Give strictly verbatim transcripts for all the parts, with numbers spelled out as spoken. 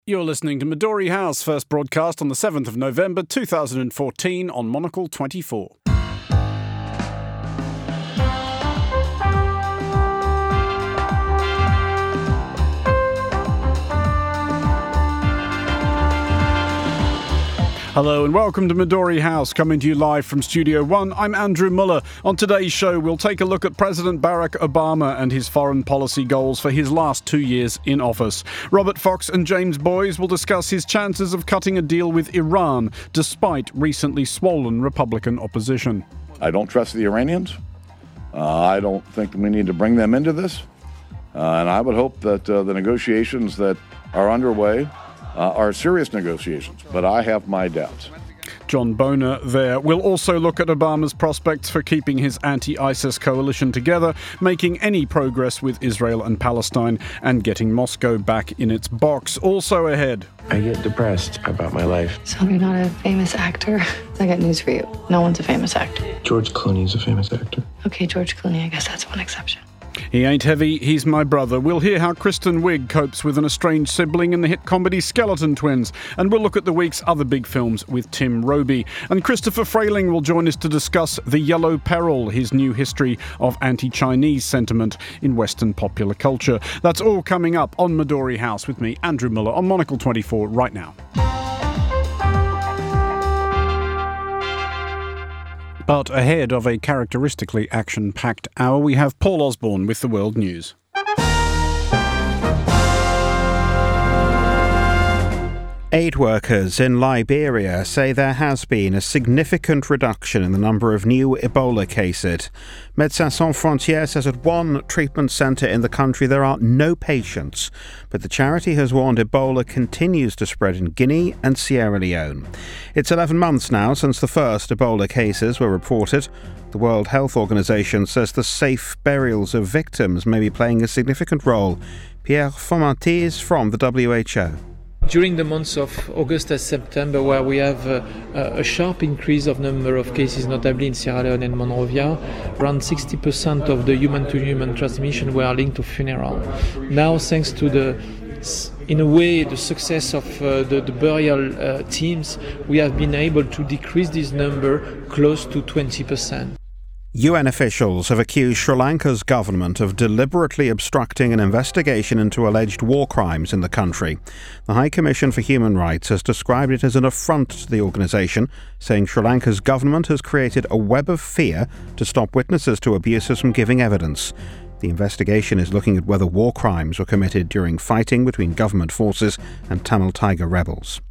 You're listening to Midori House, first broadcast on the seventh of November two thousand fourteen on Monocle twenty-four. Hello and welcome to Midori House, coming to you live from Studio One. I'm Andrew Muller. On today's show, we'll take a look at President Barack Obama and his foreign policy goals for his last two years in office. Robert Fox and James Boys will discuss his chances of cutting a deal with Iran, despite recently swollen Republican opposition. I don't trust the Iranians. Uh, I don't think we need to bring them into this. Uh, and I would hope that uh, the negotiations that are underway Uh, are serious negotiations, but I have my doubts. John Boner there. We'll also look at Obama's prospects for keeping his anti-ISIS coalition together, making any progress with Israel and Palestine, and getting Moscow back in its box. Also ahead. I get depressed about my life. So you're not a famous actor? I got news for you. No one's a famous actor. George Clooney's a famous actor. Okay, George Clooney, I guess that's one exception. He ain't heavy, he's my brother. We'll hear how Kristen Wiig copes with an estranged sibling in the hit comedy Skeleton Twins. And we'll look at the week's other big films with Tim Roby. And Christopher Frayling will join us to discuss The Yellow Peril, his new history of anti-Chinese sentiment in Western popular culture. That's all coming up on Midori House with me, Andrew Muller, on Monocle twenty-four right now. But ahead of a characteristically action-packed hour, we have Paul Osborne with the World News. Aid workers in Liberia say there has been a significant reduction in the number of new Ebola cases. Médecins Sans Frontières says at one treatment centre in the country there are no patients, but the charity has warned Ebola continues to spread in Guinea and Sierra Leone. It's eleven months now since the first Ebola cases were reported. The World Health Organization says the safe burials of victims may be playing a significant role. Pierre Fomantis from the W H O. During the months of August and September, where we have uh, a sharp increase of number of cases, notably in Sierra Leone and Monrovia, around sixty percent of the human-to-human transmission were linked to funeral. Now, thanks to the, in a way, the success of uh, the, the burial uh, teams, we have been able to decrease this number close to twenty percent. U N officials have accused Sri Lanka's government of deliberately obstructing an investigation into alleged war crimes in the country. The High Commission for Human Rights has described it as an affront to the organisation, saying Sri Lanka's government has created a web of fear to stop witnesses to abuses from giving evidence. The investigation is looking at whether war crimes were committed during fighting between government forces and Tamil Tiger rebels.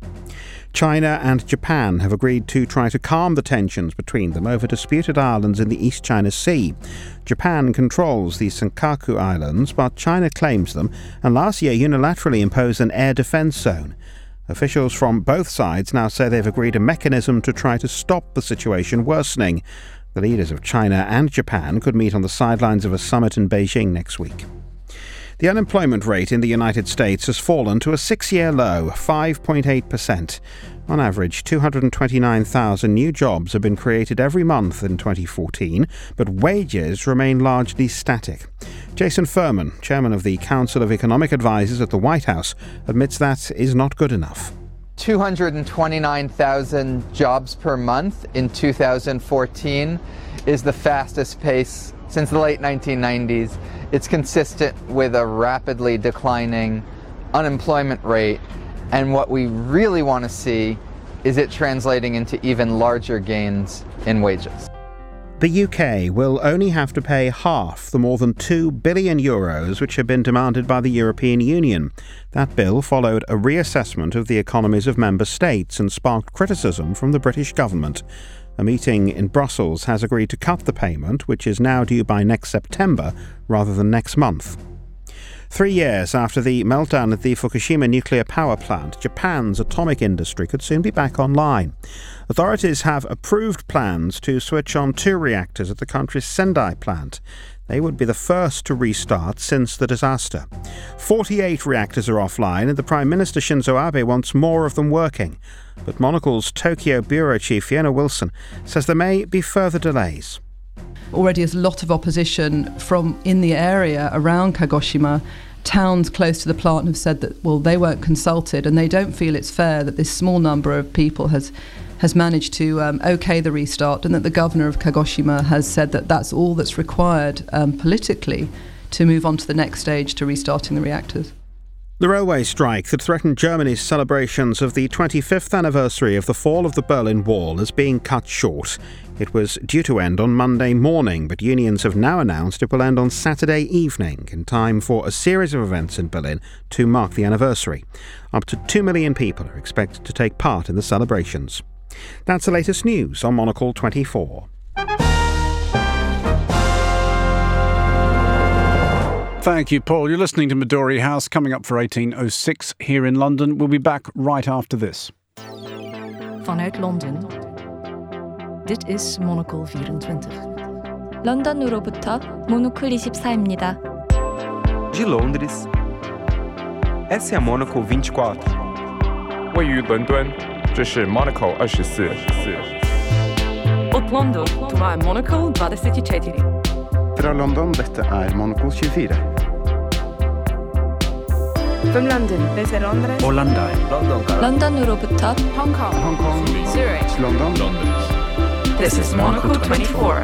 China and Japan have agreed to try to calm the tensions between them over disputed islands in the East China Sea. Japan controls the Senkaku Islands, but China claims them, and last year unilaterally imposed an air defence zone. Officials from both sides now say they've agreed a mechanism to try to stop the situation worsening. The leaders of China and Japan could meet on the sidelines of a summit in Beijing next week. The unemployment rate in the United States has fallen to a six-year low, five point eight percent. On average, two hundred twenty-nine thousand new jobs have been created every month in twenty fourteen, but wages remain largely static. Jason Furman, chairman of the Council of Economic Advisers at the White House, admits that is not good enough. two hundred twenty-nine thousand jobs per month in two thousand fourteen is the fastest pace since the late nineteen nineties. It's consistent with a rapidly declining unemployment rate, and what we really want to see is it translating into even larger gains in wages. The U K will only have to pay half the more than two billion euros which have been demanded by the European Union. That bill followed a reassessment of the economies of member states and sparked criticism from the British government. A meeting in Brussels has agreed to cut the payment, which is now due by next September rather than next month. Three years after the meltdown at the Fukushima nuclear power plant, Japan's atomic industry could soon be back online. Authorities have approved plans to switch on two reactors at the country's Sendai plant. They would be the first to restart since the disaster. forty-eight reactors are offline, and the Prime Minister Shinzo Abe wants more of them working. But Monocle's Tokyo Bureau Chief Fiona Wilson says there may be further delays. Already there's a lot of opposition from in the area around Kagoshima, towns close to the plant have said that, well, they weren't consulted and they don't feel it's fair that this small number of people has has managed to um, okay the restart, and that the governor of Kagoshima has said that that's all that's required um, politically to move on to the next stage to restarting the reactors. The railway strike that threatened Germany's celebrations of the twenty-fifth anniversary of the fall of the Berlin Wall is being cut short. It was due to end on Monday morning, but unions have now announced it will end on Saturday evening, in time for a series of events in Berlin to mark the anniversary. Up to two million people are expected to take part in the celebrations. That's the latest news on Monocle twenty-four. Thank you, Paul. You're listening to Midori House, coming up for eighteen oh six here in London. We'll be back right after this. Vanuit Londen. Dit is Monocle vierentwintig. 런던으로부터 모노클 이십사입니다. De Londres. Essa é a Monocle vinte e quatro. 位于伦敦，这是 Monocle 二十四。 Od London, to är Monocle dvadeseti četiri. Fra London, dette er Monocle tjuefire. From London, desde Londres. Hollanda. London. 런던으로부터 Hong Kong. Hong Kong. Zurich. London. London. This is Monocle twenty-four.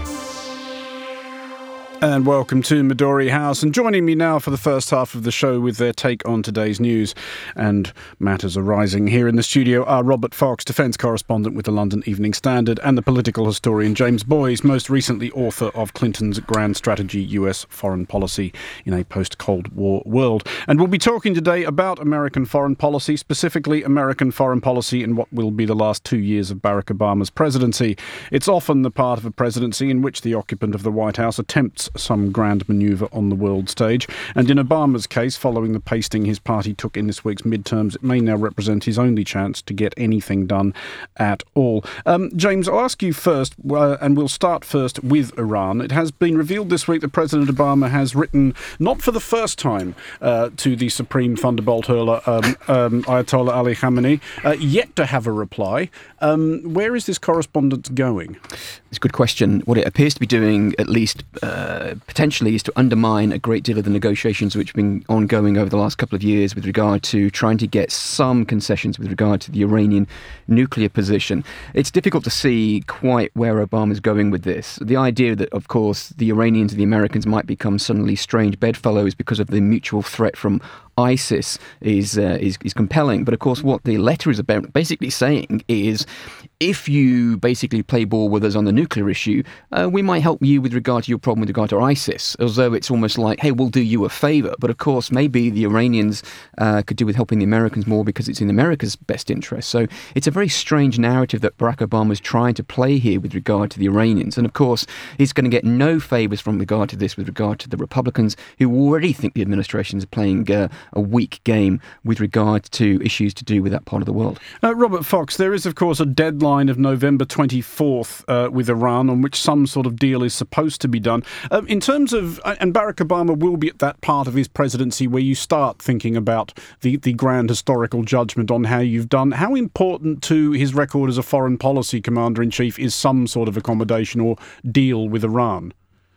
And welcome to Midori House. And joining me now for the first half of the show with their take on today's news and matters arising here in the studio are Robert Fox, defence correspondent with the London Evening Standard, and the political historian James Boys, most recently author of Clinton's Grand Strategy, U S Foreign Policy in a Post-Cold War World. And we'll be talking today about American foreign policy, specifically American foreign policy in what will be the last two years of Barack Obama's presidency. It's often the part of a presidency in which the occupant of the White House attempts some grand manoeuvre on the world stage. And in Obama's case, following the pasting his party took in this week's midterms, it may now represent his only chance to get anything done at all. Um, James, I'll ask you first, uh, and we'll start first with Iran. It has been revealed this week that President Obama has written, not for the first time, uh, to the Supreme Thunderbolt hurler, um, um, Ayatollah Ali Khamenei, uh, yet to have a reply. Um, where is this correspondence going? It's a good question. What it appears to be doing, at least uh, potentially, is to undermine a great deal of the negotiations which have been ongoing over the last couple of years with regard to trying to get some concessions with regard to the Iranian nuclear position. It's difficult to see quite where Obama's going with this. The idea that, of course, the Iranians and the Americans might become suddenly strange bedfellows because of the mutual threat from ISIS is, uh, is is compelling. But of course, what the letter is about basically saying is, if you basically play ball with us on the nuclear issue, uh, we might help you with regard to your problem with regard to ISIS, as though it's almost like, hey, we'll do you a favour. But of course, maybe the Iranians uh, could do with helping the Americans more because it's in America's best interest. So it's a very strange narrative that Barack Obama is trying to play here with regard to the Iranians. And of course, he's going to get no favours from regard to this with regard to the Republicans, who already think the administration is playing uh, a weak game with regard to issues to do with that part of the world. Uh, Robert Fox, there is, of course, a deadline of November twenty-fourth uh, with Iran on which some sort of deal is supposed to be done. Uh, in terms of, and Barack Obama will be at that part of his presidency where you start thinking about the, the grand historical judgment on how you've done. How important to his record as a foreign policy commander-in-chief is some sort of accommodation or deal with Iran?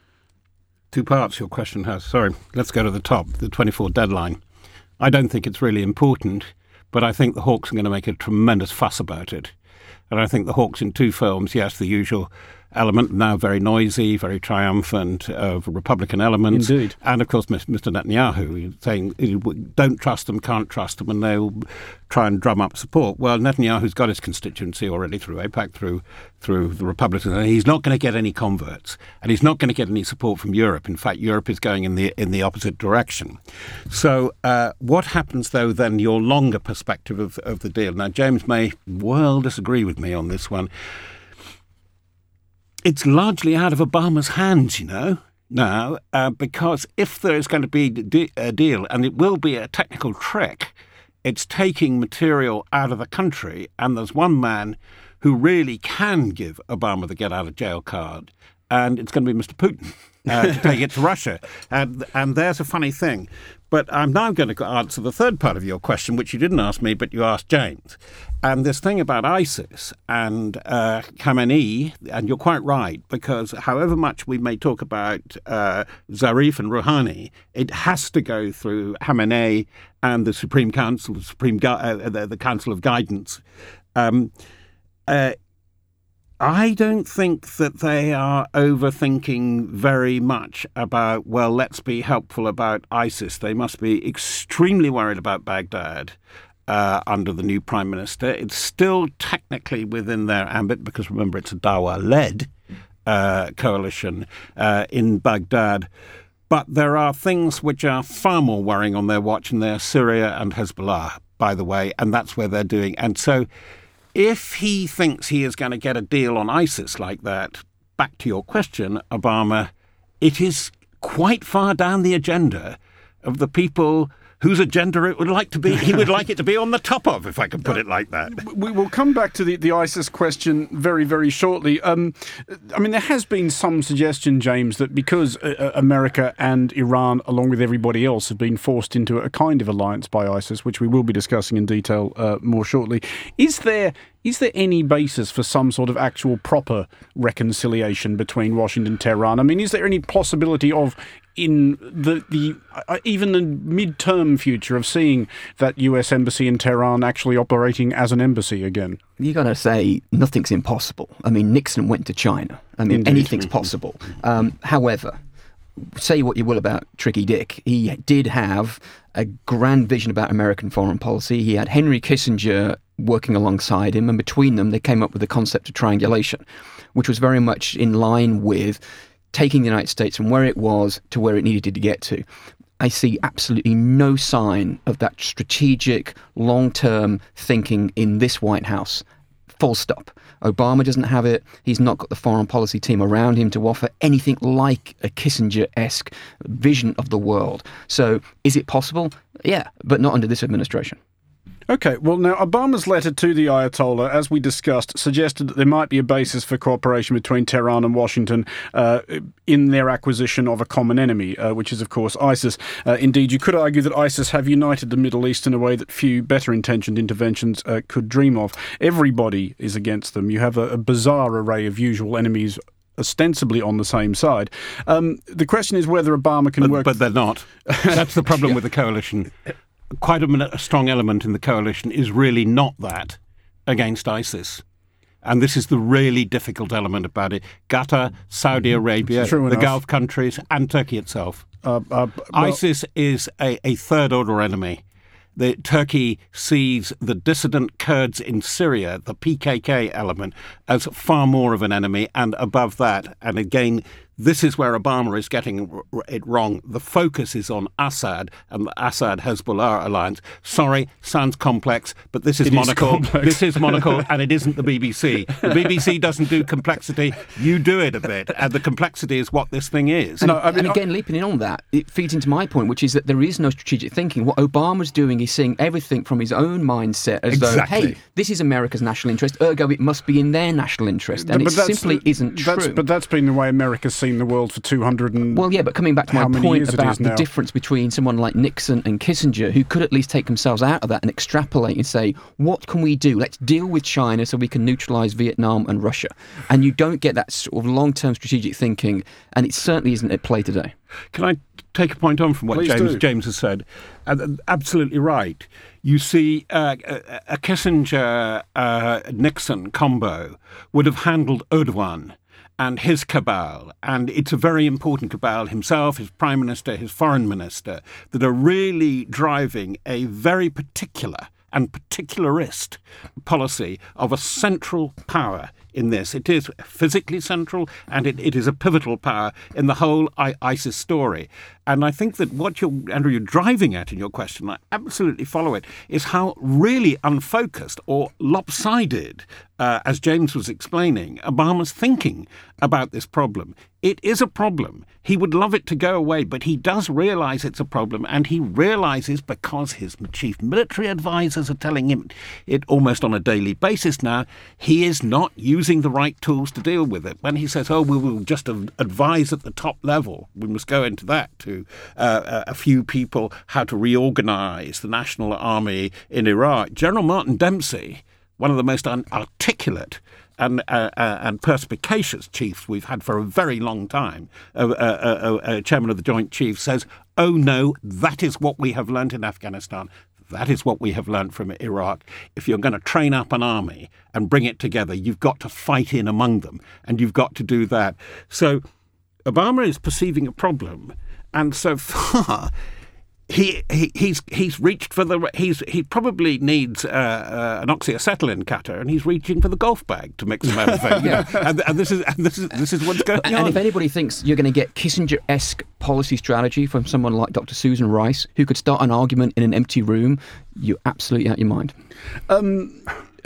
Two parts your question has. Sorry, let's go to the top, the twenty-four deadline. I don't think it's really important, but I think the Hawks are going to make a tremendous fuss about it. And I think the Hawks in two films, yes, the usual element, now very noisy, very triumphant, uh, Republican elements. Indeed. And, of course, Mister Netanyahu saying, don't trust them, can't trust them, and they'll try and drum up support. Well, Netanyahu's got his constituency already through AIPAC, through through the Republicans, and he's not going to get any converts, and he's not going to get any support from Europe. In fact, Europe is going in the in the opposite direction. So uh, what happens, though, then, your longer perspective of, of the deal? Now, James may well disagree with me on this one. It's largely out of Obama's hands, you know, now, uh, because if there is going to be a deal, and it will be a technical trick, it's taking material out of the country, and there's one man who really can give Obama the get-out-of-jail card, and it's going to be Mister Putin uh, to take it to Russia. And, and there's a funny thing. But I'm now going to answer the third part of your question, which you didn't ask me, but you asked James. And this thing about ISIS and uh, Khamenei, and you're quite right, because however much we may talk about uh, Zarif and Rouhani, it has to go through Khamenei and the Supreme Council, the Supreme Gu- uh, the, the Council of Guidance. Um, uh, I don't think that they are overthinking very much about, well, let's be helpful about ISIS. They must be extremely worried about Baghdad uh, under the new prime minister. It's still technically within their ambit because, remember, it's a Dawa-led uh, coalition uh, in Baghdad. But there are things which are far more worrying on their watch, and they're Syria and Hezbollah, by the way, and that's where they're doing. And so if he thinks he is going to get a deal on ISIS like that, back to your question, Obama, it is quite far down the agenda of the people whose agenda it would like to be, he would like it to be on the top of, if I can put it like that. We will come back to the, the ISIS question very, very shortly. Um, I mean, there has been some suggestion, James, that because uh, America and Iran, along with everybody else, have been forced into a kind of alliance by ISIS, which we will be discussing in detail uh, more shortly, is there is there any basis for some sort of actual proper reconciliation between Washington and Tehran? I mean, is there any possibility of, in the, the uh, even the mid-term future, of seeing that U S embassy in Tehran actually operating as an embassy again? You got to say nothing's impossible. I mean, Nixon went to China. I mean, Indeed. anything's possible. Um, however, say what you will about Tricky Dick, he did have a grand vision about American foreign policy. He had Henry Kissinger working alongside him, and between them they came up with the concept of triangulation, which was very much in line with taking the United States from where it was to where it needed to get to. I see absolutely no sign of that strategic, long-term thinking in this White House. Full stop. Obama doesn't have it. He's not got the foreign policy team around him to offer anything like a Kissinger-esque vision of the world. So is it possible? Yeah, but not under this administration. OK, well, now, Obama's letter to the Ayatollah, as we discussed, suggested that there might be a basis for cooperation between Tehran and Washington uh, in their acquisition of a common enemy, uh, which is, of course, ISIS. Uh, indeed, you could argue that ISIS have united the Middle East in a way that few better-intentioned interventions uh, could dream of. Everybody is against them. You have a, a bizarre array of usual enemies ostensibly on the same side. Um, the question is whether Obama can but, work... But they're not. That's the problem yeah. with the coalition. Quite a, a strong element in the coalition is really not that against ISIS. And this is the really difficult element about it. Qatar, Saudi Arabia, the enough. Gulf countries, and Turkey itself. Uh, uh, well, ISIS is a, a third-order enemy. The, Turkey sees the dissident Kurds in Syria, the P K K element, as far more of an enemy, and above that, and again, this is where Obama is getting it wrong. The focus is on Assad and the Assad-Hezbollah alliance. Sorry, sounds complex, but this is it Monaco. Is this is Monaco, and it isn't the B B C. The B B C doesn't do complexity. You do it a bit, and the complexity is what this thing is. And, no, I mean, and again, leaping in on that, it feeds into my point, which is that there is no strategic thinking. What Obama's doing is seeing everything from his own mindset as exactly. though, hey, this is America's national interest, ergo it must be in their national interest. And but it simply isn't that's, true. But that's been the way America's seen the world for two hundred and Well, yeah, but coming back to my point about the difference between someone like Nixon and Kissinger, who could at least take themselves out of that and extrapolate and say, what can we do? Let's deal with China so we can neutralise Vietnam and Russia. And you don't get that sort of long-term strategic thinking, and it certainly isn't at play today. Can I take a point on from what Please James do. James has said? Uh, absolutely right. You see, uh, a, a Kissinger-Nixon uh, combo would have handled Erdogan and his cabal, and it's a very important cabal, himself, his prime minister, his foreign minister, that are really driving a very particular and particularist policy of a central power in this. It is physically central, and it, it is a pivotal power in the whole I- ISIS story. And I think that what you're, Andrew, you're driving at in your question, I absolutely follow it, is how really unfocused or lopsided, uh, as James was explaining, Obama's thinking about this problem. It is a problem. He would love it to go away, but he does realise it's a problem, and he realises, because his chief military advisors are telling him it almost on a daily basis now, he is not using using the right tools to deal with it. When he says, oh, we will just advise at the top level, we must go into that to uh, a few people how to reorganize the national army in Iraq. General Martin Dempsey, one of the most un- articulate and uh, uh, and perspicacious chiefs we've had for a very long time, uh, uh, uh, uh, chairman of the Joint Chiefs, says, oh no, that is what we have learnt in Afghanistan. That is what we have learnt from Iraq. If you're going to train up an army and bring it together, you've got to fight in among them, and you've got to do that. So Obama is perceiving a problem, and so far he, he he's he's reached for the he's he probably needs uh, uh, an oxyacetylene cutter, and he's reaching for the golf bag to mix them everything. yeah. and, and this is and this is this is what's going and, on. And if anybody thinks you're going to get Kissinger-esque policy strategy from someone like Doctor Susan Rice, who could start an argument in an empty room, you're absolutely out your mind. Um.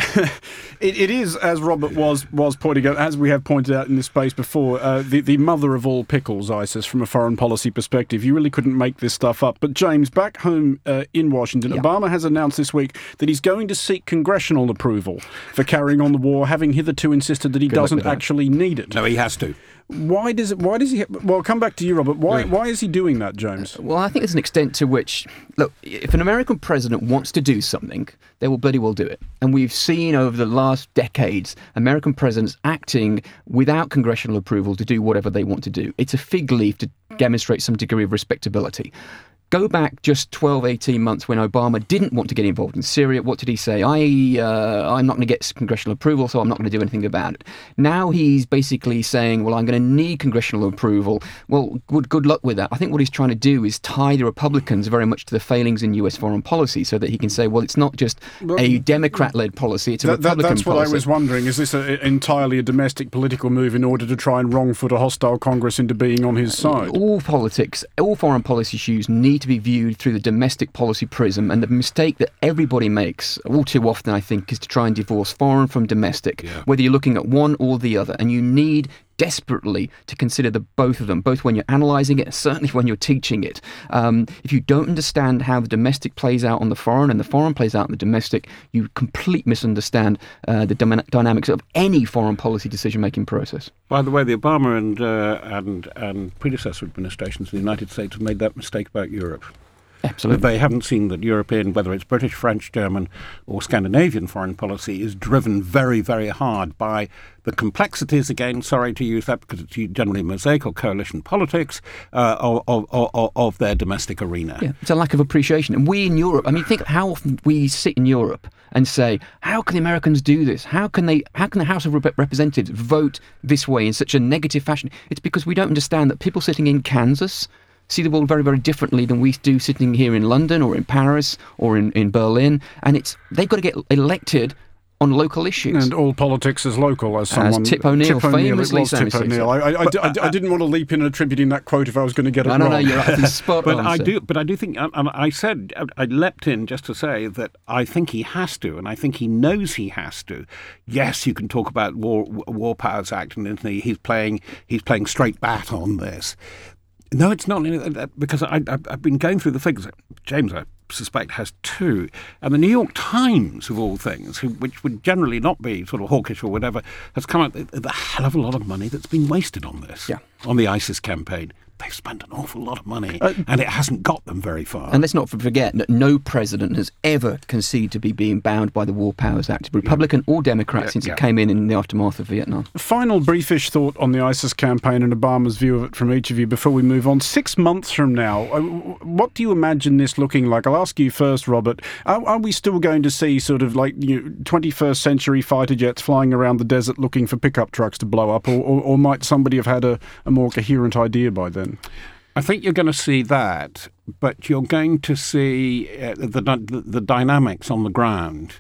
it, it is, as Robert was was pointing out, as we have pointed out in this space before, uh, the, the mother of all pickles, ISIS, from a foreign policy perspective. You really couldn't make this stuff up. But James, back home uh, in Washington, yeah. Obama has announced this week that he's going to seek congressional approval for carrying on the war, having hitherto insisted that he Good doesn't actually need it. No, he has to. Why does it? Why does he? Well, I'll come back to you, Robert. Why? Yeah. Why is he doing that, James? Well, I think there's an extent to which, look, if an American president wants to do something, they will bloody well do it. And we've seen over the last decades American presidents acting without congressional approval to do whatever they want to do. It's a fig leaf to demonstrate some degree of respectability. Go back just twelve, eighteen months when Obama didn't want to get involved in Syria. What did he say? I, uh, I'm not going to get congressional approval, so I'm not going to do anything about it. Now he's basically saying, well, I'm going to need congressional approval. Well, good, good luck with that. I think what he's trying to do is tie the Republicans very much to the failings in U S foreign policy so that he can say, well, it's not just well, a Democrat-led policy, it's a that, Republican that, that's policy. That's what I was wondering. Is this a, entirely a domestic political move in order to try and wrong-foot a hostile Congress into being on his side? All politics, all foreign policy issues need to be viewed through the domestic policy prism, and the mistake that everybody makes all too often, I think, is to try and divorce foreign from domestic, yeah. whether you're looking at one or the other, and you need desperately to consider the both of them, both when you're analysing it and certainly when you're teaching it. Um, if you don't understand how the domestic plays out on the foreign and the foreign plays out on the domestic, you completely misunderstand uh, the dy- dynamics of any foreign policy decision-making process. By the way, the Obama and, uh, and, and predecessor administrations in the United States have made that mistake about Europe. Absolutely. They haven't seen that European, whether it's British, French, German or Scandinavian foreign policy, is driven very, very hard by the complexities, again, sorry to use that because it's generally mosaic or coalition politics, uh, of, of, of, of their domestic arena. Yeah, it's a lack of appreciation. And we in Europe, I mean, think how often we sit in Europe and say, how can the Americans do this? How can they? How can the House of Rep- Representatives vote this way in such a negative fashion? It's because we don't understand that people sitting in Kansas see the world very, very differently than we do sitting here in London or in Paris or in, in Berlin. And it's they've got to get elected on local issues. And all politics is local, as someone... As Tip O'Neill Tip O'Neill, famously it was Tip O'Neill. I, I, I, I, I didn't want to leap in and attributing that quote if I was going to get it no, wrong. No, no, you're right. Spot but on, I sir. do, but I do think, and I said, I leapt in just to say that I think he has to, and I think he knows he has to. Yes, you can talk about War, War Powers Act, and he's playing, he's playing straight bat on this. No, it's not, because I, I've been going through the figures. James, I suspect, has too. And the New York Times, of all things, which would generally not be sort of hawkish or whatever, has come out with a hell of a lot of money that's been wasted on this, yeah. on the ISIS campaign. They've spent an awful lot of money, uh, and it hasn't got them very far. And let's not forget that no president has ever conceded to be being bound by the War Powers Act, Republican yeah. or Democrat, yeah, since yeah. it came in in the aftermath of Vietnam. Final briefish thought on the ISIS campaign and Obama's view of it from each of you before we move on. Six months from now, what do you imagine this looking like? I'll ask you first, Robert. Are, are we still going to see sort of like you know, twenty-first century fighter jets flying around the desert looking for pickup trucks to blow up, or, or, or might somebody have had a, a more coherent idea by then? I think you're going to see that, but you're going to see uh, the, the the dynamics on the ground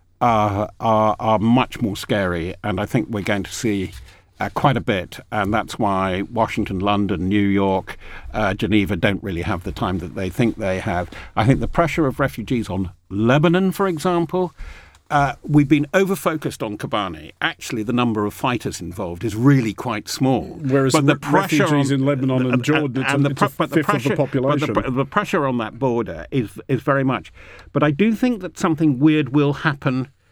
are, are are much more scary, and I think we're going to see uh, quite a bit, and that's why Washington, London, New York, uh, Geneva don't really have the time that they think they have. I think the pressure of refugees on Lebanon, for example. Uh, we've been over-focused on Kobani. Actually, the number of fighters involved is really quite small. Whereas but the re- pressure refugees on, in Lebanon and, and Jordan, it's, and a, the, it's a but fifth the pressure, of the population. But the, the pressure on that border is is very much. But I do think that something weird will happen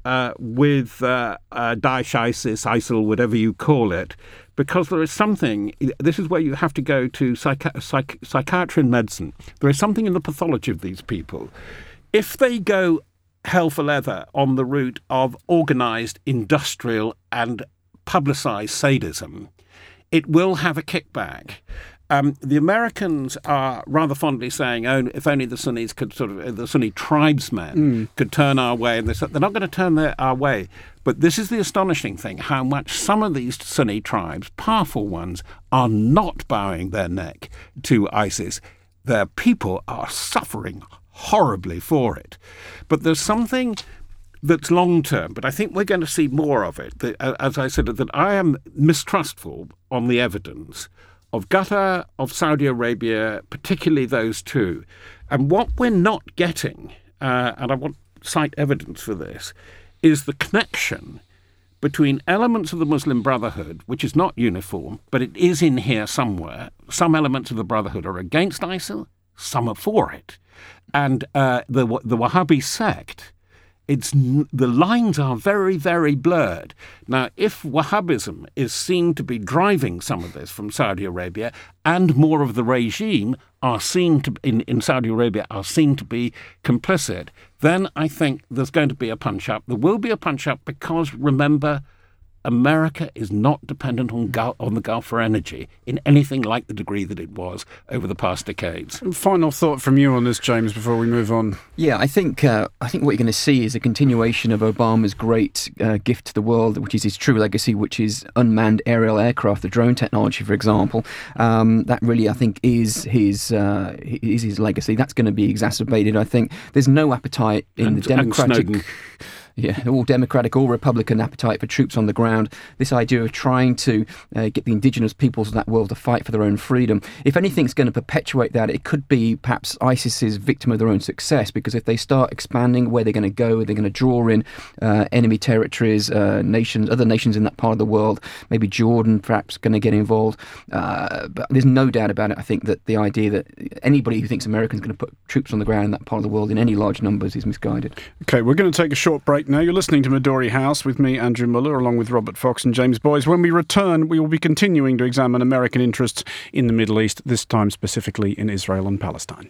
uh, with uh, uh, Daesh, ISIS, ISIL, whatever you call it, because there is something, this is where you have to go to psychi- psych- psychiatry and medicine. There is something in the pathology of these people. If they go hell for leather on the route of organised, industrial and publicised sadism, it will have a kickback. Um, the Americans are rather fondly saying, oh, if only the Sunnis could sort of, the Sunni tribesmen mm. could turn our way. And they're not going to turn their, our way. But this is the astonishing thing, how much some of these Sunni tribes, powerful ones, are not bowing their neck to ISIS. Their people are suffering horribly for it. But there's something that's long-term, but I think we're going to see more of it. That, as I said, that I am mistrustful on the evidence of Qatar, of Saudi Arabia, particularly those two. And what we're not getting, uh, and I want to cite evidence for this, is the connection between elements of the Muslim Brotherhood, which is not uniform, but it is in here somewhere. Some elements of the Brotherhood are against ISIL, some are for it. And uh, the the Wahhabi sect, it's the lines are very, very blurred. Now, if Wahhabism is seen to be driving some of this from Saudi Arabia, and more of the regime are seen to in, in Saudi Arabia are seen to be complicit, then I think there's going to be a punch-up. There will be a punch-up because, remember, America is not dependent on Gulf, on the Gulf for energy in anything like the degree that it was over the past decades. Final thought from you on this, James, before we move on. Yeah, I think uh, I think what you're going to see is a continuation of Obama's great uh, gift to the world, which is his true legacy, which is unmanned aerial aircraft, the drone technology, for example. Um, that really, I think, is his uh, is his legacy. That's going to be exacerbated. I think there's no appetite in and, the Democratic. Yeah, all Democratic, all Republican appetite for troops on the ground. This idea of trying to uh, get the indigenous peoples of that world to fight for their own freedom. If anything's going to perpetuate that, it could be perhaps ISIS's victim of their own success, because if they start expanding where they're going to go, they're going to draw in uh, enemy territories, uh, nations, other nations in that part of the world, maybe Jordan perhaps going to get involved. Uh, but there's no doubt about it, I think, that the idea that anybody who thinks America's going to put troops on the ground in that part of the world in any large numbers is misguided. OK, we're going to take a short break now. You're listening to Midori House with me, Andrew Muller, along with Robert Fox and James Boyes. When we return, we will be continuing to examine American interests in the Middle East, this time specifically in Israel and Palestine.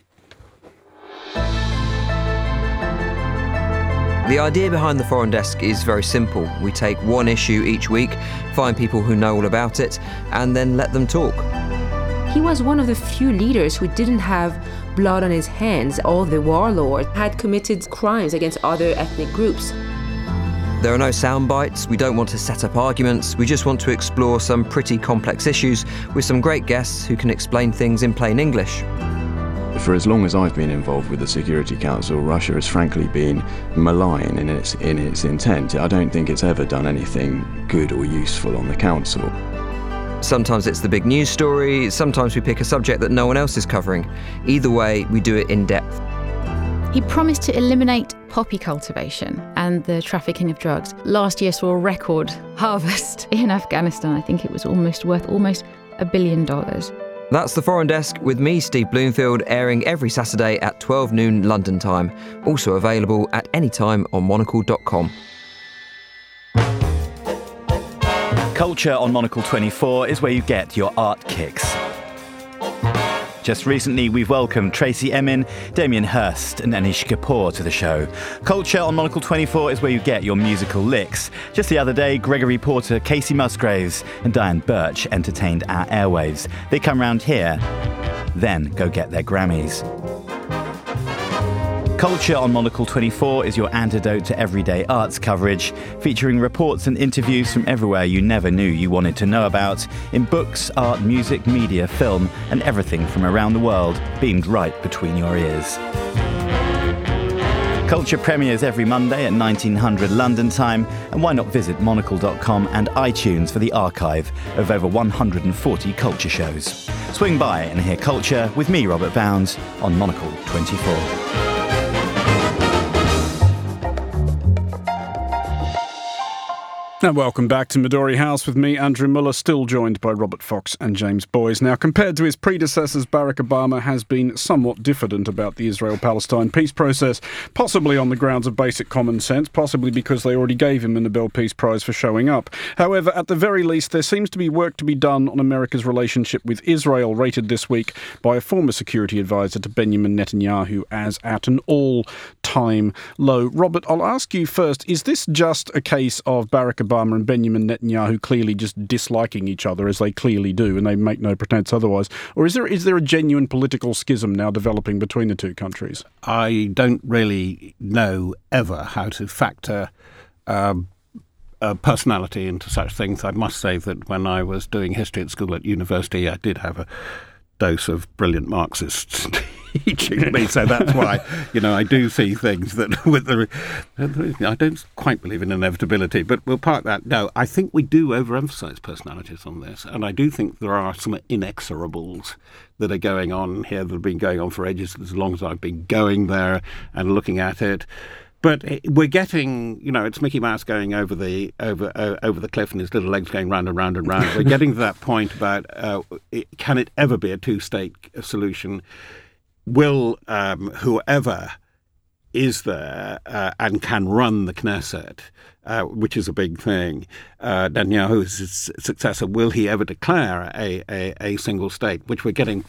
The idea behind the Foreign Desk is very simple. We take one issue each week, find people who know all about it, and then let them talk. He was one of the few leaders who didn't have blood on his hands. All the warlords had committed crimes against other ethnic groups. There are no sound bites, we don't want to set up arguments, we just want to explore some pretty complex issues with some great guests who can explain things in plain English. For as long as I've been involved with the Security Council, Russia has frankly been malign in its, in its intent. I don't think it's ever done anything good or useful on the Council. Sometimes it's the big news story, sometimes we pick a subject that no one else is covering. Either way, we do it in depth. He promised to eliminate poppy cultivation and the trafficking of drugs. Last year saw a record harvest in Afghanistan. I think it was almost worth almost a billion dollars. That's The Foreign Desk with me, Steve Bloomfield, airing every Saturday at twelve noon London time. Also available at any time on monocle dot com. Culture on Monocle twenty-four is where you get your art kicks. Just recently, we've welcomed Tracy Emin, Damien Hirst and Anish Kapoor to the show. Culture on Monocle twenty-four is where you get your musical licks. Just the other day, Gregory Porter, Casey Musgraves and Diane Birch entertained our airwaves. They come round here, then go get their Grammys. Culture on Monocle twenty-four is your antidote to everyday arts coverage, featuring reports and interviews from everywhere you never knew you wanted to know about, in books, art, music, media, film, and everything from around the world, beamed right between your ears. Culture premieres every Monday at nineteen hundred London time, and why not visit monocle dot com and iTunes for the archive of over one hundred forty culture shows. Swing by and hear Culture with me, Robert Bounds, on Monocle twenty-four. And welcome back to Midori House with me, Andrew Muller, still joined by Robert Fox and James Boyes. Now, compared to his predecessors, Barack Obama has been somewhat diffident about the Israel-Palestine peace process, possibly on the grounds of basic common sense, possibly because they already gave him the Nobel Peace Prize for showing up. However, at the very least, there seems to be work to be done on America's relationship with Israel, rated this week by a former security advisor to Benjamin Netanyahu as at an all-time low. Robert, I'll ask you first, is this just a case of Barack Obama Obama and Benjamin Netanyahu clearly just disliking each other, as they clearly do, and they make no pretense otherwise? Or is there is there a genuine political schism now developing between the two countries? I don't really know ever how to factor um, uh, personality into such things. I must say that when I was doing history at school at university, I did have a dose of brilliant Marxists teaching me, so that's why, you know, I do see things that with the, I don't quite believe in inevitability, but we'll park that. No, I think we do overemphasize personalities on this, and I do think there are some inexorables that are going on here that have been going on for ages, as long as I've been going there and looking at it. But we're getting, you know, it's Mickey Mouse going over the over uh, over the cliff and his little legs going round and round and round. We're getting to that point about uh, it, can it ever be a two-state solution? Will um, whoever is there uh, and can run the Knesset, uh, which is a big thing, uh, Netanyahu's successor, will he ever declare a, a, a single state, which we're getting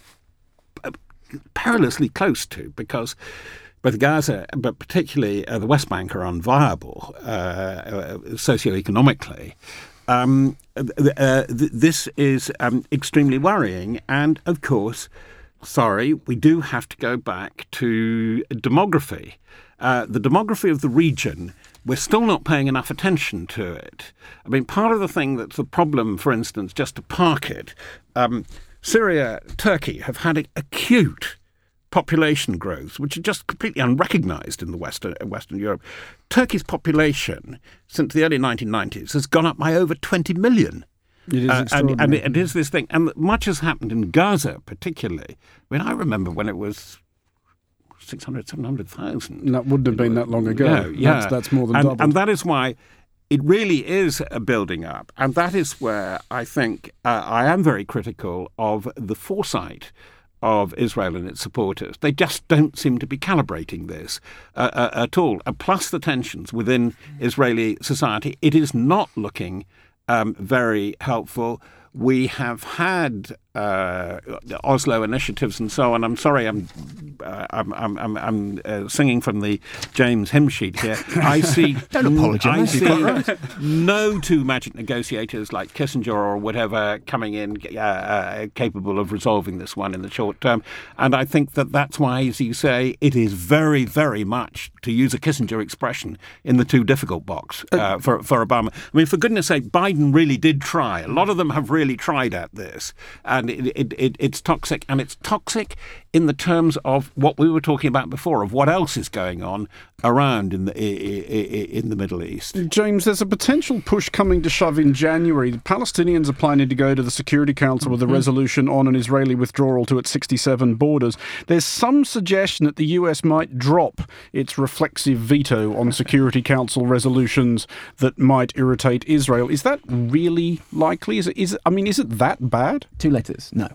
perilously close to, because both Gaza, but particularly uh, the West Bank, are unviable uh, uh, socioeconomically. Um, uh, th- this is um, extremely worrying. And, of course, sorry, we do have to go back to demography. Uh, the demography of the region, we're still not paying enough attention to it. I mean, part of the thing that's the problem, for instance, just to park it, um, Syria, Turkey have had acute population growth, which are just completely unrecognised in the Western, Western Europe. Turkey's population since the early nineteen nineties has gone up by over twenty million. It is uh, extraordinary. And, and it is this thing. And much has happened in Gaza, particularly. I mean, I remember when it was six hundred, seven hundred thousand. That wouldn't have been that long ago. Yeah, yeah. That's, that's more than and, doubled. And that is why it really is a building up. And that is where I think uh, I am very critical of the foresight of Israel and its supporters. They just don't seem to be calibrating this uh, uh, at all. Uh, plus the tensions within Israeli society, it is not looking um, very helpful. We have had uh, Oslo initiatives and so on. I'm sorry, I'm uh, I'm I'm I'm, I'm uh, singing from the James hymn sheet here. I see. Don't apologise. I see no two magic negotiators like Kissinger or whatever coming in uh, uh, capable of resolving this one in the short term. And I think that that's why, as you say, it is very, very much, to use a Kissinger expression, in the too difficult box uh, for for Obama. I mean, for goodness sake, Biden really did try. A lot of them have really tried at this, and it, it, it, it's toxic, and it's toxic in the terms of what we were talking about before, of what else is going on around in the in the Middle East. James, there's a potential push coming to shove in January. The Palestinians are planning to go to the Security Council with a resolution on an Israeli withdrawal to its sixty-seven borders. There's some suggestion that the U S might drop its reflexive veto on Security Council resolutions that might irritate Israel. Is that really likely? Is it? Is it, I mean, is it that bad? Two letters, no.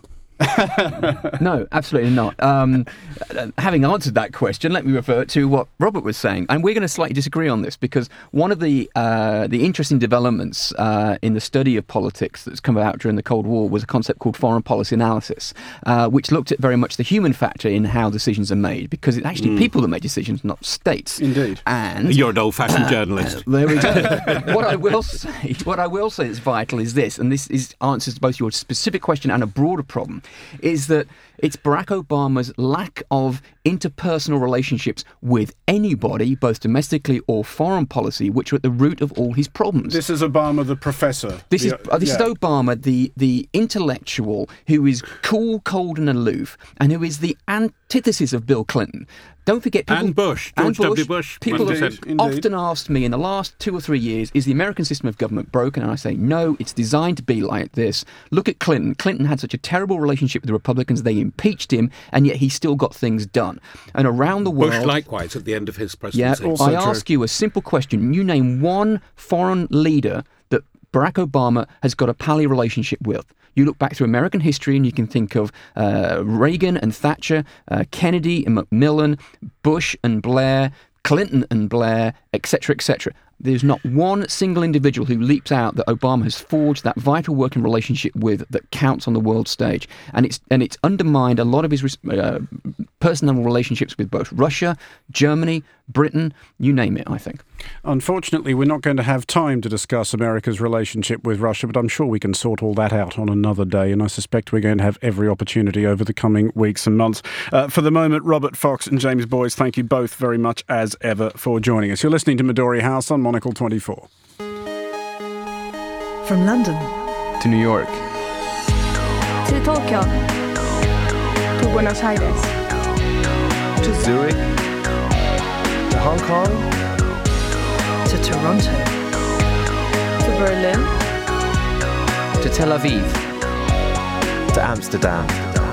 No, absolutely not. Um, having answered that question, let me refer to what Robert was saying, and we're going to slightly disagree on this, because one of the uh, the interesting developments uh, in the study of politics that's come out during the Cold War was a concept called foreign policy analysis, uh, which looked at very much the human factor in how decisions are made, because it's actually mm. people that make decisions, not states. Indeed. And you're an old-fashioned uh, journalist. There we go. What I will say, what I will say is vital is this, and this is answers to both your specific question and a broader problem, is that it's Barack Obama's lack of interpersonal relationships with anybody, both domestically or foreign policy, which are at the root of all his problems. This is Obama the professor. This the, is uh, this yeah. is Obama, the, the intellectual who is cool, cold and aloof, and who is the antithesis of Bill Clinton. Don't forget people... And Bush. George and Bush, W. Bush. People Indeed, have indeed. often asked me in the last two or three years, is the American system of government broken? And I say, no, it's designed to be like this. Look at Clinton. Clinton had such a terrible relationship with the Republicans, they impeached him, and yet he still got things done. And around the world... Bush likewise at the end of his Yeah, presidency. I ask you a simple question. You name one foreign leader that Barack Obama has got a pally relationship with. You look back through American history and you can think of uh, Reagan and Thatcher, uh, Kennedy and Macmillan, Bush and Blair, Clinton and Blair, et cetera, et cetera. There's not one single individual who leaps out that Obama has forged that vital working relationship with that counts on the world stage. And it's and it's undermined a lot of his uh, personal relationships with both Russia, Germany, Britain, you name it, I think. Unfortunately, we're not going to have time to discuss America's relationship with Russia, but I'm sure we can sort all that out on another day, and I suspect we're going to have every opportunity over the coming weeks and months. Uh, for the moment, Robert Fox and James Boyce, thank you both very much as ever for joining us. You're listening to Midori House on Monocle twenty-four. From London to New York to Tokyo to Buenos Aires to Zurich to Hong Kong to Toronto to Berlin to Tel Aviv to Amsterdam.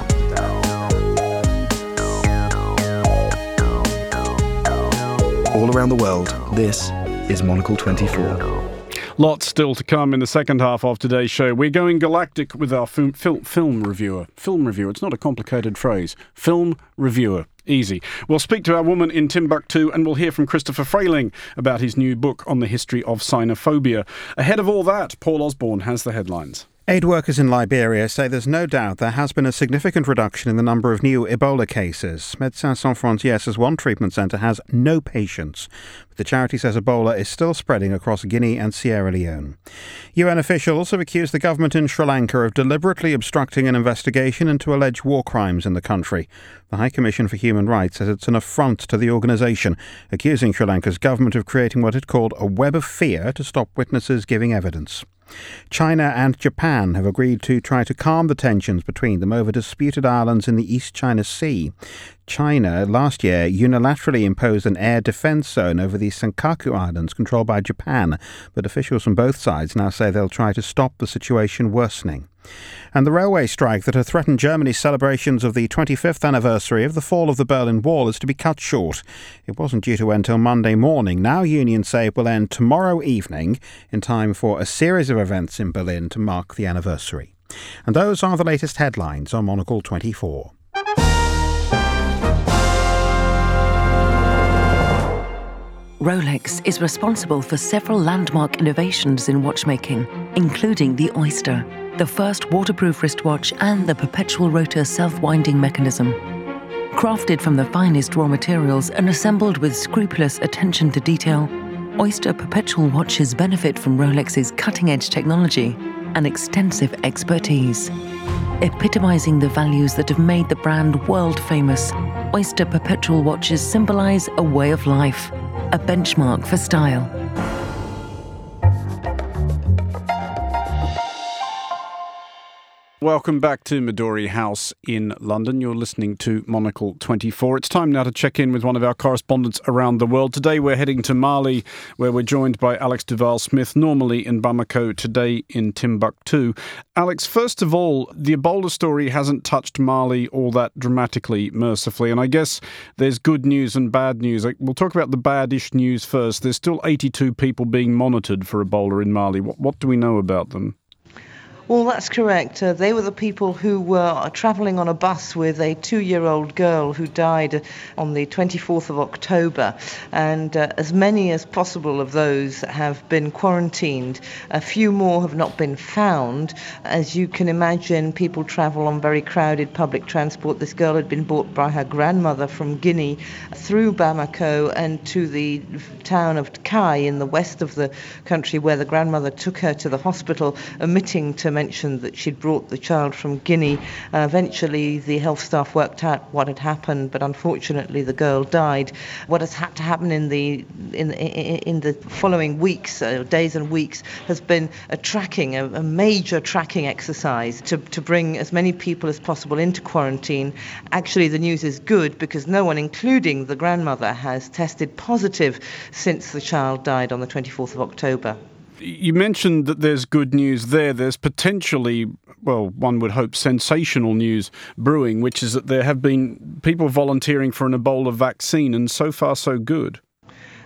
All around the world, this is Monocle twenty-four. Lots still to come in the second half of today's show. We're going galactic with our film, film, film reviewer. Film reviewer, it's not a complicated phrase. Film reviewer. Easy. We'll speak to our woman in Timbuktu and we'll hear from Christopher Frayling about his new book on the history of xenophobia. Ahead of all that, Paul Osborne has the headlines. Aid workers in Liberia say there's no doubt there has been a significant reduction in the number of new Ebola cases. Médecins Sans Frontières says one treatment centre has no patients. But the charity says Ebola is still spreading across Guinea and Sierra Leone. U N officials have accused the government in Sri Lanka of deliberately obstructing an investigation into alleged war crimes in the country. The High Commission for Human Rights says it's an affront to the organisation, accusing Sri Lanka's government of creating what it called a web of fear to stop witnesses giving evidence. China and Japan have agreed to try to calm the tensions between them over disputed islands in the East China Sea. China last year unilaterally imposed an air defence zone over the Senkaku Islands controlled by Japan, but officials from both sides now say they'll try to stop the situation worsening. And the railway strike that had threatened Germany's celebrations of the twenty-fifth anniversary of the fall of the Berlin Wall is to be cut short. It wasn't due to end till Monday morning. Now unions say it will end tomorrow evening in time for a series of events in Berlin to mark the anniversary. And those are the latest headlines on Monocle twenty-four. Rolex is responsible for several landmark innovations in watchmaking, including the Oyster, the first waterproof wristwatch and the perpetual rotor self-winding mechanism. Crafted from the finest raw materials and assembled with scrupulous attention to detail, Oyster perpetual watches benefit from Rolex's cutting-edge technology and extensive expertise. Epitomizing the values that have made the brand world-famous, Oyster perpetual watches symbolize a way of life, a benchmark for style. Welcome back to Midori House in London. You're listening to Monocle twenty-four. It's time now to check in with one of our correspondents around the world. Today we're heading to Mali, where we're joined by Alex Duval-Smith, normally in Bamako, today in Timbuktu. Alex, first of all, the Ebola story hasn't touched Mali all that dramatically, mercifully, and I guess there's good news and bad news. We'll talk about the bad-ish news first. There's still eighty-two people being monitored for Ebola in Mali. What, what do we know about them? Well, that's correct. Uh, they were the people who were travelling on a bus with a two-year-old girl who died on the twenty-fourth of October. And uh, as many as possible of those have been quarantined. A few more have not been found. As you can imagine, people travel on very crowded public transport. This girl had been brought by her grandmother from Guinea through Bamako and to the town of Kai in the west of the country, where the grandmother took her to the hospital, omitting to mentioned that she'd brought the child from Guinea. Uh, eventually, the health staff worked out what had happened, but unfortunately, the girl died. What has had to happen in the in in the following weeks, uh, days and weeks, has been a tracking, a, a major tracking exercise to to bring as many people as possible into quarantine. Actually, the news is good because no one, including the grandmother, has tested positive since the child died on the twenty-fourth of October. You mentioned that there's good news there. There's potentially, well, one would hope, sensational news brewing, which is that there have been people volunteering for an Ebola vaccine, and so far so good.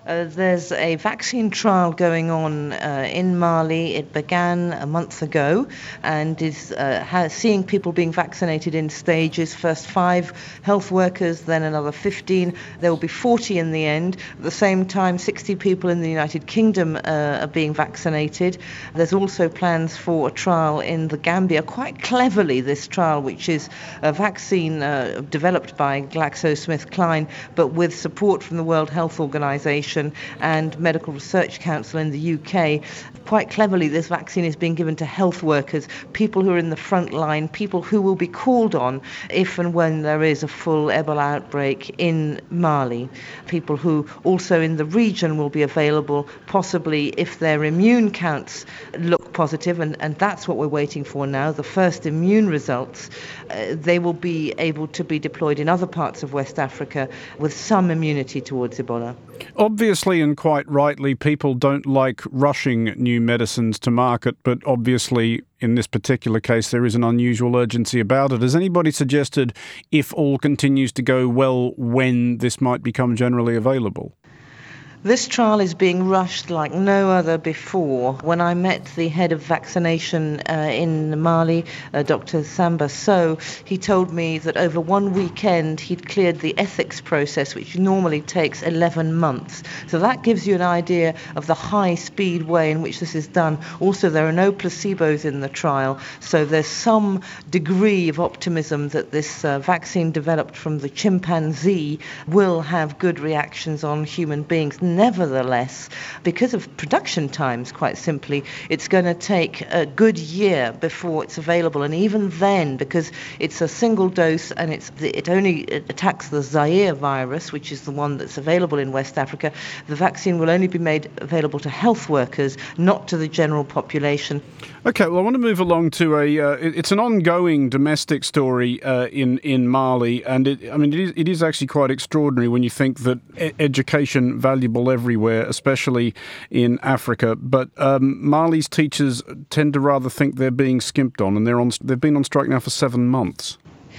Uh, there's a vaccine trial going on uh, in Mali. It began a month ago and is uh, ha- seeing people being vaccinated in stages. First five health workers, then another fifteen. There will be forty in the end. At the same time, sixty people in the United Kingdom uh, are being vaccinated. There's also plans for a trial in the Gambia. Quite cleverly, this trial, which is a vaccine uh, developed by GlaxoSmithKline, but with support from the World Health Organization and Medical Research Council in the U K. Quite cleverly, this vaccine is being given to health workers, people who are in the front line, people who will be called on if and when there is a full Ebola outbreak in Mali. People who also in the region will be available, possibly if their immune counts look positive, and, and that's what we're waiting for now, the first immune results. Uh, they will be able to be deployed in other parts of West Africa with some immunity towards Ebola. Obviously, and quite rightly, people don't like rushing new medicines to market, but obviously in this particular case there is an unusual urgency about it. Has anybody suggested, if all continues to go well, when this might become generally available? This trial is being rushed like no other before. When I met the head of vaccination uh, in Mali, uh, Doctor Samba Sow, he told me that over one weekend he'd cleared the ethics process, which normally takes eleven months. So that gives you an idea of the high-speed way in which this is done. Also, there are no placebos in the trial, so there's some degree of optimism that this uh, vaccine developed from the chimpanzee will have good reactions on human beings. Nevertheless, because of production times, quite simply, it's going to take a good year before it's available. And even then, because it's a single dose and it's it only attacks the Zaire virus, which is the one that's available in West Africa, the vaccine will only be made available to health workers, not to the general population. Okay, well, I want to move along to a. Uh, it's an ongoing domestic story uh, in in Mali, and it, I mean, it is, it is actually quite extraordinary when you think that e- education valuable everywhere, especially in Africa. But um, Mali's teachers tend to rather think they're being skimped on, and they're on. They've been on strike now for seven months.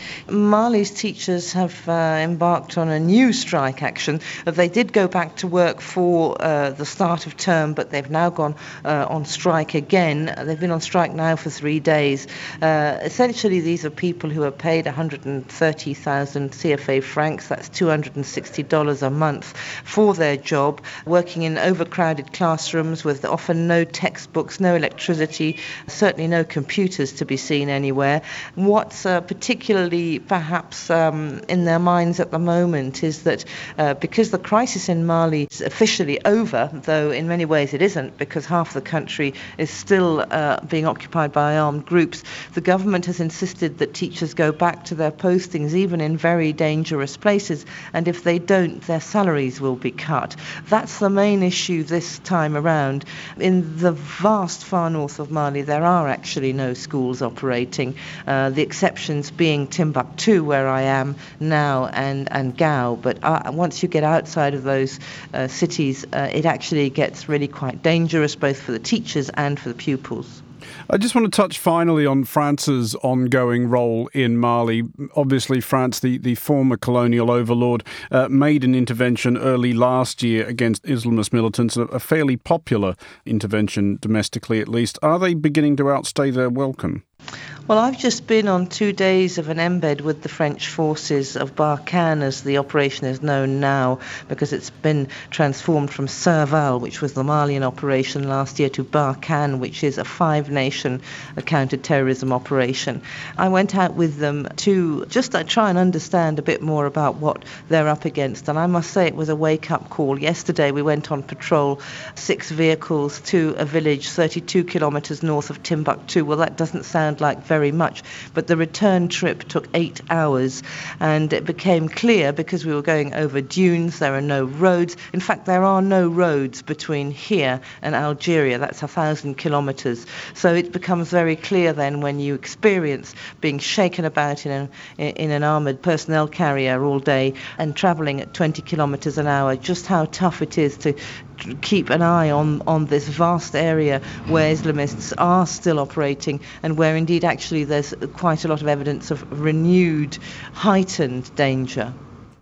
Mali's teachers have uh, embarked on a new strike action. They did go back to work for uh, the start of term, but they've now gone uh, on strike again. They've been on strike now for three days. Uh, essentially, these are people who are paid one hundred thirty thousand C F A francs, that's two hundred sixty dollars a month, for their job, working in overcrowded classrooms with often no textbooks, no electricity, certainly no computers to be seen anywhere. What's uh, particularly perhaps um, in their minds at the moment is that uh, because the crisis in Mali is officially over, though in many ways it isn't, because half the country is still uh, being occupied by armed groups, the government has insisted that teachers go back to their postings even in very dangerous places, and if they don't, their salaries will be cut. That's the main issue this time around. In the vast far north of Mali, there are actually no schools operating, uh, the exceptions being Timbuktu, where I am now, and, and Gao. But uh, once you get outside of those uh, cities, uh, it actually gets really quite dangerous, both for the teachers and for the pupils. I just want to touch finally on France's ongoing role in Mali. Obviously, France, the, the former colonial overlord, uh, made an intervention early last year against Islamist militants, a, a fairly popular intervention domestically at least. Are they beginning to outstay their welcome? Well, I've just been on two days of an embed with the French forces of Barkhane, as the operation is known now, because it's been transformed from Serval, which was the Malian operation last year, to Barkhane, which is a five-nation counter-terrorism operation. I went out with them to just uh, try and understand a bit more about what they're up against, and I must say it was a wake-up call. Yesterday we went on patrol, six vehicles to a village thirty-two kilometres north of Timbuktu. Well, that doesn't sound like very much, but the return trip took eight hours, and it became clear, because we were going over dunes, there are no roads. In fact, there are no roads between here and Algeria. That's a thousand kilometres. So it becomes very clear then, when you experience being shaken about in, a, in an armoured personnel carrier all day and travelling at twenty kilometres an hour, just how tough it is to keep an eye on, on this vast area where Islamists are still operating, and where indeed actually there's quite a lot of evidence of renewed, heightened danger.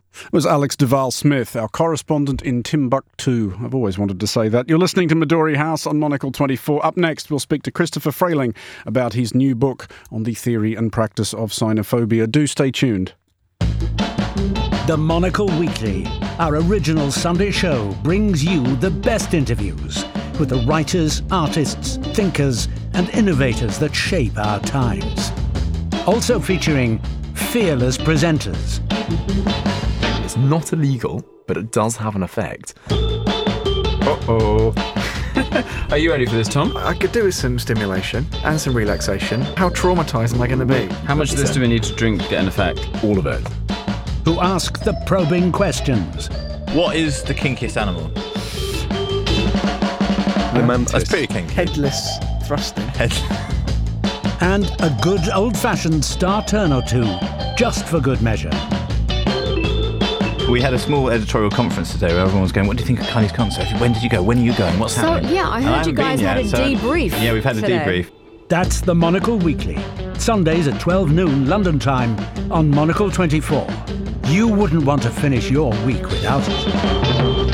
It was Alex Duval-Smith, our correspondent in Timbuktu. I've always wanted to say that. You're listening to Midori House on Monocle twenty-four. Up next, we'll speak to Christopher Frayling about his new book on the theory and practice of sinophobia. Do stay tuned. The Monocle Weekly, our original Sunday show, brings you the best interviews with the writers, artists, thinkers and innovators that shape our times. Also featuring fearless presenters. It's not illegal, but it does have an effect. Uh-oh. Are you ready for this, Tom? I could do with some stimulation and some relaxation. How traumatised am I going to be? How much of this do we need to drink to get an effect? All of it. Who ask the probing questions. What is the kinkiest animal? The mantis. That's pretty kinky. Headless thrusting. Headless. And a good old-fashioned star turn or two, just for good measure. We had a small editorial conference today where everyone was going, what do you think of Kylie's concert? When did you go? When are you going? What's so, happening? yeah, I heard you guys had a yet, so debrief. Yeah, we've had a today. debrief. That's the Monocle Weekly, Sundays at twelve noon London time on Monocle twenty-four. You wouldn't want to finish your week without it.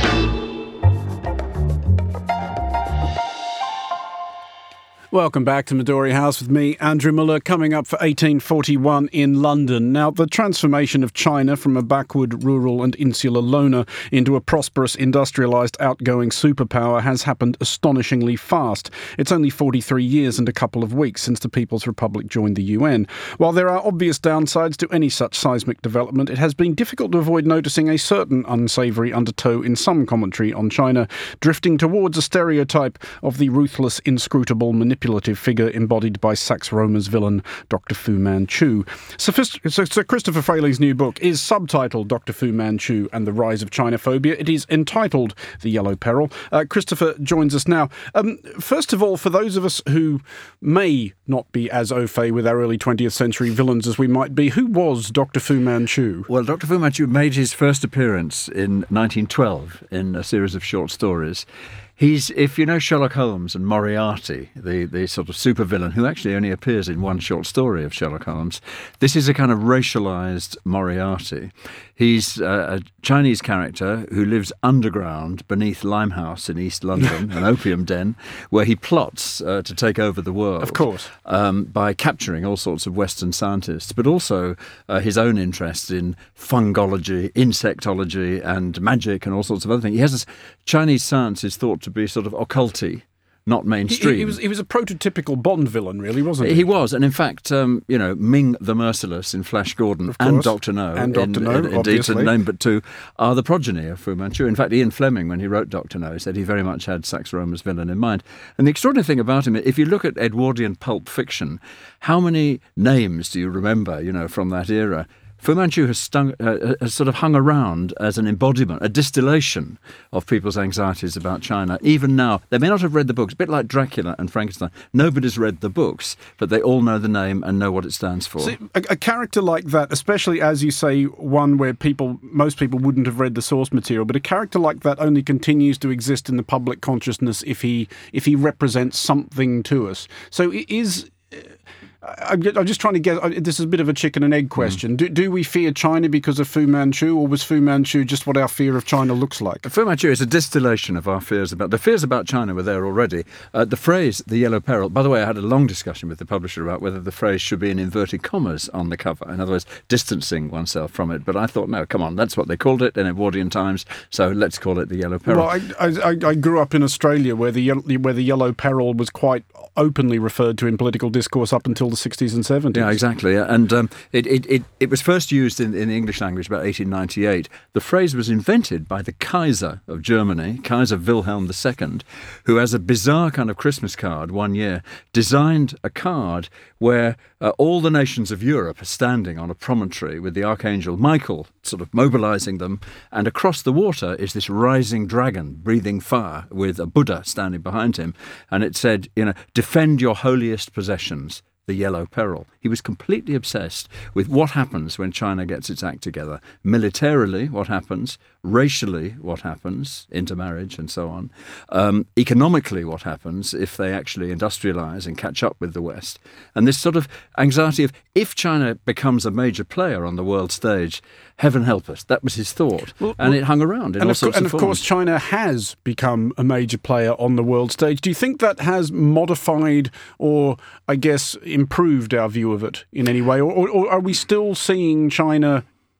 Welcome back to Midori House with me, Andrew Muller, coming up for eighteen forty-one in London. Now, the transformation of China from a backward, rural and insular loner into a prosperous, industrialised, outgoing superpower has happened astonishingly fast. It's only forty-three years and a couple of weeks since the People's Republic joined the U N. While there are obvious downsides to any such seismic development, it has been difficult to avoid noticing a certain unsavoury undertow in some commentary on China, drifting towards a stereotype of the ruthless, inscrutable, manipulative figure embodied by Sax Rohmer's villain, Doctor Fu Manchu. Sir, Sir Christopher Frayling's new book is subtitled Doctor Fu Manchu and the Rise of Chinophobia. It is entitled The Yellow Peril. Uh, Christopher joins us now. Um, first of all, for those of us who may not be as au fait with our early twentieth century villains as we might be, who was Doctor Fu Manchu? Well, Doctor Fu Manchu made his first appearance in nineteen twelve in a series of short stories. He's, if you know Sherlock Holmes and Moriarty, the, the sort of supervillain who actually only appears in one short story of Sherlock Holmes, this is a kind of racialised Moriarty. He's uh, a Chinese character who lives underground beneath Limehouse in East London, an opium den, where he plots uh, to take over the world. Of course. Um, by capturing all sorts of Western scientists, but also uh, his own interest in fungology, insectology and magic and all sorts of other things. He has this Chinese science is thought to be sort of occulty, not mainstream. He, he, was, he was a prototypical Bond villain, really, wasn't he? He was, and in fact, um, you know, Ming the Merciless in Flash Gordon and Doctor No, and Doctor in, No, in, indeed to name but two, are the progeny of Fu Manchu. In fact, Ian Fleming, when he wrote Doctor No, said he very much had Sax Rohmer's villain in mind. And the extraordinary thing about him, if you look at Edwardian pulp fiction, how many names do you remember, you know, from that era? Fu Manchu has, stung, uh, has sort of hung around as an embodiment, a distillation of people's anxieties about China. Even now, they may not have read the books, a bit like Dracula and Frankenstein. Nobody's read the books, but they all know the name and know what it stands for. See, a, a character like that, especially, as you say, one where people, most people wouldn't have read the source material, but a character like that only continues to exist in the public consciousness if he if he represents something to us. So it is... I'm just trying to get... This is a bit of a chicken and egg question. Mm. Do, do we fear China because of Fu Manchu, or was Fu Manchu just what our fear of China looks like? Fu Manchu is a distillation of our fears about... The fears about China were there already. Uh, the phrase, the yellow peril... By the way, I had a long discussion with the publisher about whether the phrase should be in inverted commas on the cover. In other words, distancing oneself from it. But I thought, no, come on, that's what they called it in Edwardian times, so let's call it the yellow peril. Well, I, I, I grew up in Australia where the, where the yellow peril was quite openly referred to in political discourse up until the sixties and seventies. Yeah, exactly. And um, it, it, it, it was first used in, in the English language about eighteen ninety-eight. The phrase was invented by the Kaiser of Germany, Kaiser Wilhelm the Second, who, as a bizarre kind of Christmas card one year, designed a card where uh, all the nations of Europe are standing on a promontory with the Archangel Michael sort of mobilizing them, and across the water is this rising dragon breathing fire with a Buddha standing behind him. And it said, you know, defend your holiest possessions, the yellow peril. He He was completely obsessed with what happens when China gets its act together. Militarily, what happens? Racially, what happens? Intermarriage and so on. Um, economically, what happens if they actually industrialize and catch up with the West? And this sort of anxiety of, if China becomes a major player on the world stage, heaven help us. That was his thought. Well, and well, it hung around in all of, sorts and of And of forms. course, China has become a major player on the world stage. Do you think that has modified or, I guess, improved our view of it in any way? Or, or, or are we still seeing China...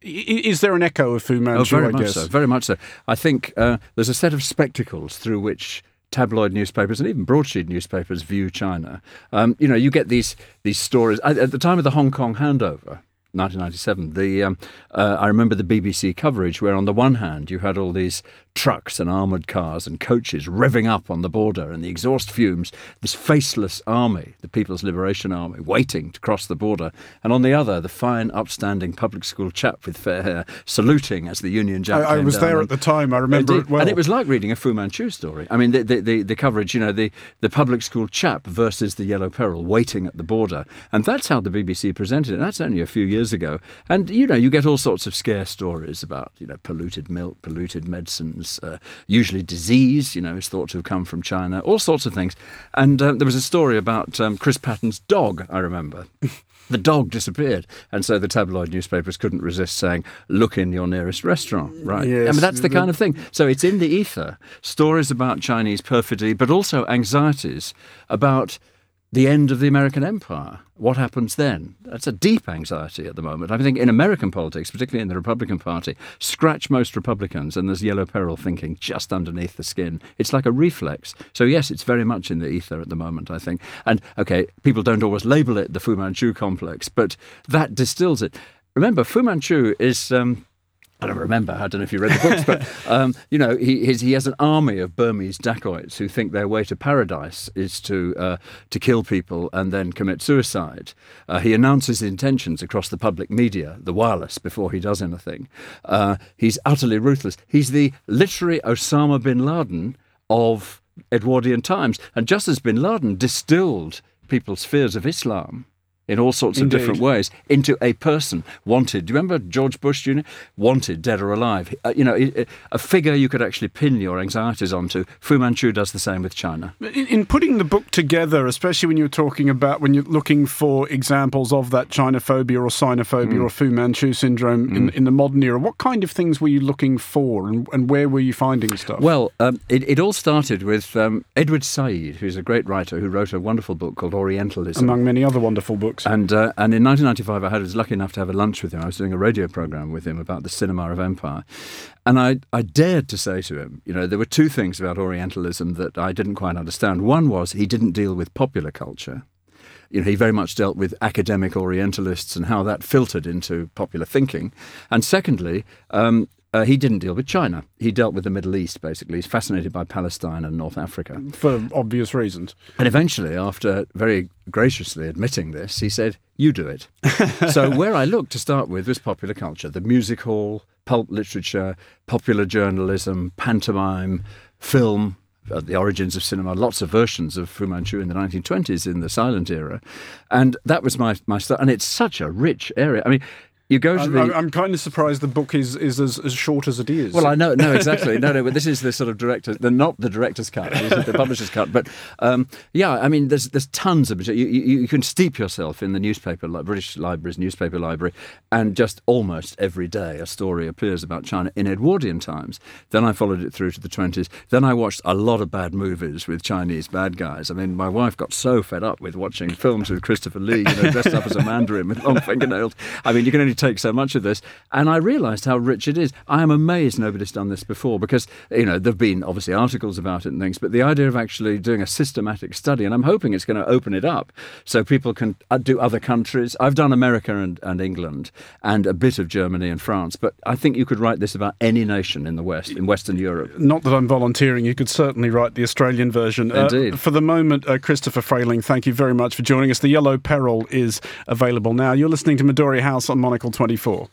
Is there an echo of Fu Manchu, oh, very I much guess? so, very much so. I think uh, there's a set of spectacles through which tabloid newspapers and even broadsheet newspapers view China. Um, you know, you get these these stories. At, at the time of the Hong Kong handover, nineteen ninety-seven, the um, uh, I remember the B B C coverage where on the one hand you had all these trucks and armoured cars and coaches revving up on the border and the exhaust fumes, this faceless army, the People's Liberation Army, waiting to cross the border. And on the other, the fine, upstanding public school chap with fair hair saluting as the Union Jack I, I came was down. there at the time, I remember Indeed. it well. And it was like reading a Fu Manchu story. I mean, the, the, the, the coverage, you know, the, the public school chap versus the Yellow Peril waiting at the border. And that's how the B B C presented it. That's only a few years ago. And, you know, you get all sorts of scare stories about, you know, polluted milk, polluted medicines, uh, usually disease, you know, is thought to have come from China, all sorts of things. And uh, there was a story about um, Chris Patton's dog, I remember. The dog disappeared, and so the tabloid newspapers couldn't resist saying, look in your nearest restaurant, right? Yes. I mean, that's the kind of thing. So it's in the ether, stories about Chinese perfidy, but also anxieties about the end of the American empire. What happens then? That's a deep anxiety at the moment. I think in American politics, particularly in the Republican Party, scratch most Republicans and there's Yellow Peril thinking just underneath the skin. It's like a reflex. So yes, it's very much in the ether at the moment, I think. And, okay, people don't always label it the Fu Manchu complex, but that distills it. Remember, Fu Manchu is... Um, I don't remember, I don't know if you read the books, but, um, you know, he his, he has an army of Burmese dacoits who think their way to paradise is to uh, to kill people and then commit suicide. Uh, he announces his intentions across the public media, the wireless, before he does anything. Uh, he's utterly ruthless. He's the literary Osama bin Laden of Edwardian times. And just as bin Laden distilled people's fears of Islam in all sorts Indeed. of different ways, into a person wanted. Do you remember George Bush Junior? Wanted, dead or alive. Uh, you know, a figure you could actually pin your anxieties onto. Fu Manchu does the same with China. In, in putting the book together, especially when you're talking about, when you're looking for examples of that Chinophobia or Sinophobia Mm. or Fu Manchu syndrome Mm. in, in the modern era, what kind of things were you looking for and, and where were you finding stuff? Well, um, it, it all started with um, Edward Said, who's a great writer who wrote a wonderful book called Orientalism. Among many other wonderful books. And uh, and in nineteen ninety-five, I had, was lucky enough to have a lunch with him. I was doing a radio program with him about the cinema of empire. And I, I dared to say to him, you know, there were two things about Orientalism that I didn't quite understand. One was he didn't deal with popular culture. You know, he very much dealt with academic Orientalists and how that filtered into popular thinking. And secondly, um, Uh, he didn't deal with China. He dealt with the Middle East, basically. He's fascinated by Palestine and North Africa. For obvious reasons. And eventually, after very graciously admitting this, he said, you do it. So where I looked to start with was popular culture, the music hall, pulp literature, popular journalism, pantomime, film, uh, the origins of cinema, lots of versions of Fu Manchu in the nineteen twenties in the silent era. And that was my, my start. And it's such a rich area. I mean, you go to I'm, the... I'm, I'm kind of surprised the book is, is as, as short as it is. Well, I know, no, exactly. No, no, but this is the sort of director, the, not the director's cut, this is the publisher's cut. But, um, yeah, I mean, there's there's tons of... You, you, you can steep yourself in the newspaper, like British Library's newspaper library, and just almost every day a story appears about China in Edwardian times. Then I followed it through to the twenties. Then I watched a lot of bad movies with Chinese bad guys. I mean, my wife got so fed up with watching films with Christopher Lee, you know, dressed up as a Mandarin with long fingernails. I mean, you can only take so much of this. And I realised how rich it is. I am amazed nobody's done this before because, you know, there have been obviously articles about it and things, but the idea of actually doing a systematic study, and I'm hoping it's going to open it up so people can do other countries. I've done America and, and England and a bit of Germany and France, but I think you could write this about any nation in the West, in Western Europe. Not that I'm volunteering, you could certainly write the Australian version. Indeed. Uh, for the moment, uh, Christopher Frayling, thank you very much for joining us. The Yellow Peril is available now. You're listening to Midori House on Monocle twenty-four.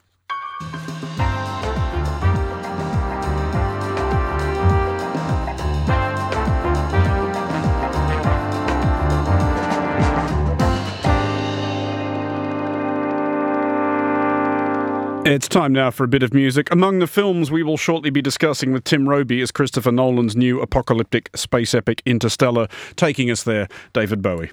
It's time now for a bit of music. Among the films we will shortly be discussing with Tim Robey is Christopher Nolan's new apocalyptic space epic Interstellar. Taking us there, David Bowie.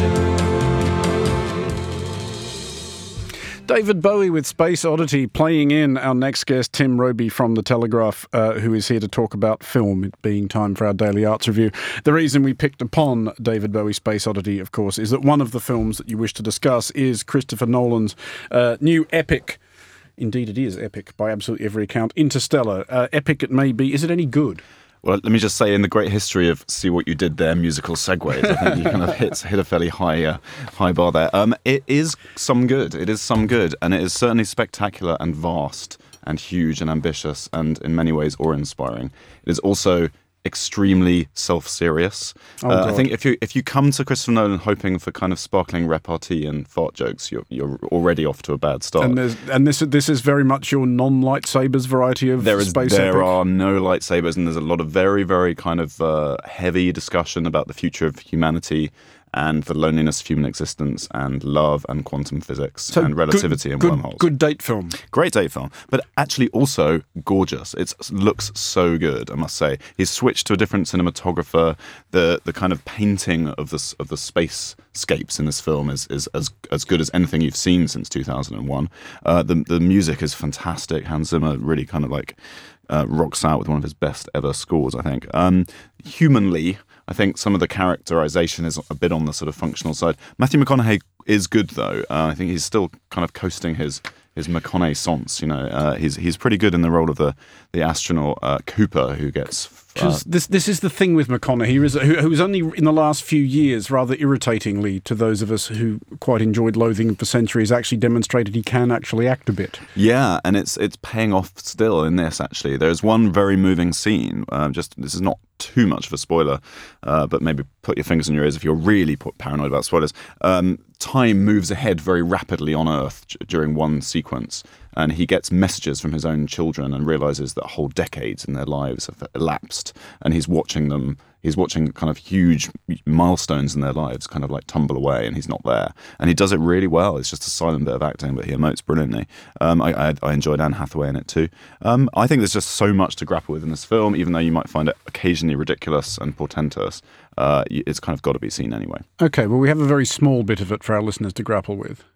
David Bowie with Space Oddity, playing in our next guest, Tim Robey from The Telegraph, uh, who is here to talk about film, it being time for our Daily Arts Review. The reason we picked upon David Bowie's Space Oddity, of course, is that one of the films that you wish to discuss is Christopher Nolan's uh, new epic. Indeed, it is epic by absolutely every account. Interstellar. Uh, epic it may be. Is it any good? Well, let me just say, in the great history of See What You Did There musical segues, I think you kind of hit, hit a fairly high uh, high bar there. Um, it is some good. It is some good. And it is certainly spectacular and vast and huge and ambitious and in many ways awe-inspiring. It is also extremely self-serious. Oh, uh, I think if you if you come to Christopher Nolan hoping for kind of sparkling repartee and fart jokes, you're you're already off to a bad start. And, there's, and this this is very much your non-lightsabers variety of there is, space There epic. are no lightsabers, and there's a lot of very, very kind of uh, heavy discussion about the future of humanity and the loneliness of human existence and love and quantum physics So and relativity good, and good, wormholes. Good date film. Great date film, but actually also gorgeous. It looks so good, I must say. He's switched to a different cinematographer. The the kind of painting of the of the spacescapes in this film is is as as good as anything you've seen since two thousand one. Uh, the the music is fantastic. Hans Zimmer really kind of like uh, rocks out with one of his best ever scores, I think. Um, humanly, I think some of the characterization is a bit on the sort of functional side. Matthew McConaughey is good, though. Uh, I think he's still kind of coasting his his McConaughey-sance. You know, uh, he's he's pretty good in the role of the the astronaut uh, Cooper, who gets. Uh, this this is the thing with McConaughey, is who, who's only in the last few years, rather irritatingly to those of us who quite enjoyed Loathing for Centuries, actually demonstrated he can actually act a bit. Yeah, and it's it's paying off still in this. Actually, there's one very moving scene. Uh, just this is not too much of a spoiler, uh, but maybe put your fingers in your ears if you're really put paranoid about spoilers. Um, time moves ahead very rapidly on Earth d- during one sequence, and he gets messages from his own children and realizes that whole decades in their lives have elapsed, and he's watching them. He's watching kind of huge milestones in their lives kind of like tumble away, and he's not there. And he does it really well. It's just a silent bit of acting, but he emotes brilliantly. Um, I, I, I enjoyed Anne Hathaway in it too. Um, I think there's just so much to grapple with in this film, even though you might find it occasionally ridiculous and portentous. Uh, it's kind of got to be seen anyway. Okay, well, we have a very small bit of it for our listeners to grapple with.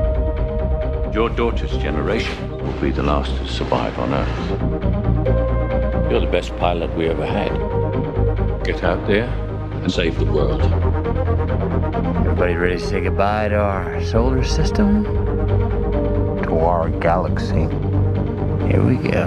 Your daughter's generation will be the last to survive on Earth. You're the best pilot we ever had. Get out there and save the world. Everybody ready to say goodbye to our solar system? To our galaxy. Here we go.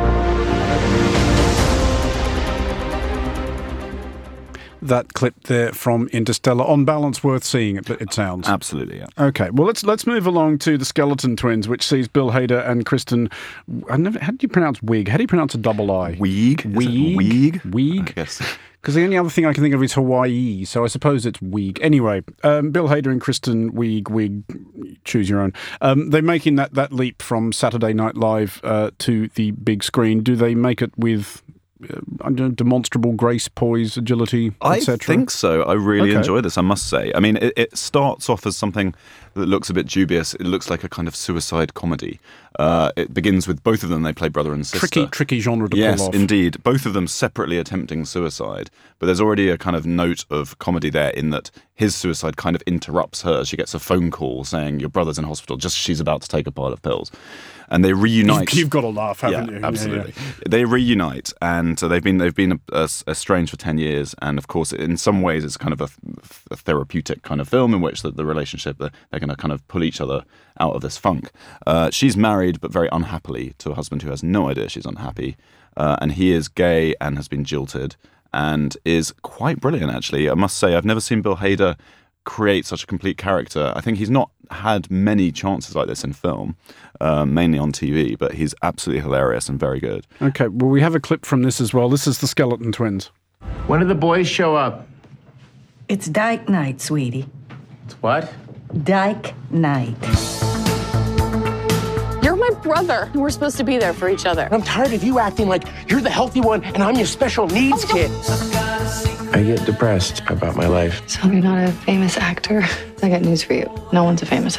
That clip there from Interstellar, on balance, worth seeing. It, it sounds absolutely. Yeah. Okay, well let's let's move along to the Skeleton Twins, which sees Bill Hader and Kristen. I never. How do you pronounce Wiig? How do you pronounce a double I? Wiig. Wiig. Wiig. Wiig. Yes. Because the only other thing I can think of is Hawaii, so I suppose it's Wiig. Anyway, um, Bill Hader and Kristen Wiig, Wiig, choose your own. Um, they're making that, that leap from Saturday Night Live uh, to the big screen. Do they make it with uh, I don't know, demonstrable grace, poise, agility, et cetera? I think so. I really Okay. enjoy this, I must say. I mean, it, it starts off as something that looks a bit dubious. It looks like a kind of suicide comedy. Uh, it begins with both of them. They play brother and sister. Tricky, tricky genre to yes, pull off. indeed. Both of them separately attempting suicide. But there's already a kind of note of comedy there in that his suicide kind of interrupts hers. She gets a phone call saying, your brother's in hospital, just as she's about to take a pile of pills. And they reunite. You've, you've got to laugh, haven't yeah, you? Absolutely. Yeah, yeah. They reunite, and uh, they've been they've been uh, estranged for ten years. And of course, in some ways, it's kind of a, a therapeutic kind of film in which the, the relationship they're, they're going to kind of pull each other out of this funk. Uh, she's married, but very unhappily, to a husband who has no idea she's unhappy, uh, and he is gay and has been jilted, and is quite brilliant. Actually, I must say, I've never seen Bill Hader create such a complete character. I think he's not had many chances like this in film, um, mainly on T V, but he's absolutely hilarious and very good. Okay, well, we have a clip from this as well. This is the Skeleton Twins. When do the boys show up? It's Dyke Night, sweetie. It's what? Dyke Night. You're my brother. We're supposed to be there for each other. I'm tired of you acting like you're the healthy one and I'm your special needs kid. I get depressed about my life. So you're not a famous actor? I got news for you. No one's a famous actor.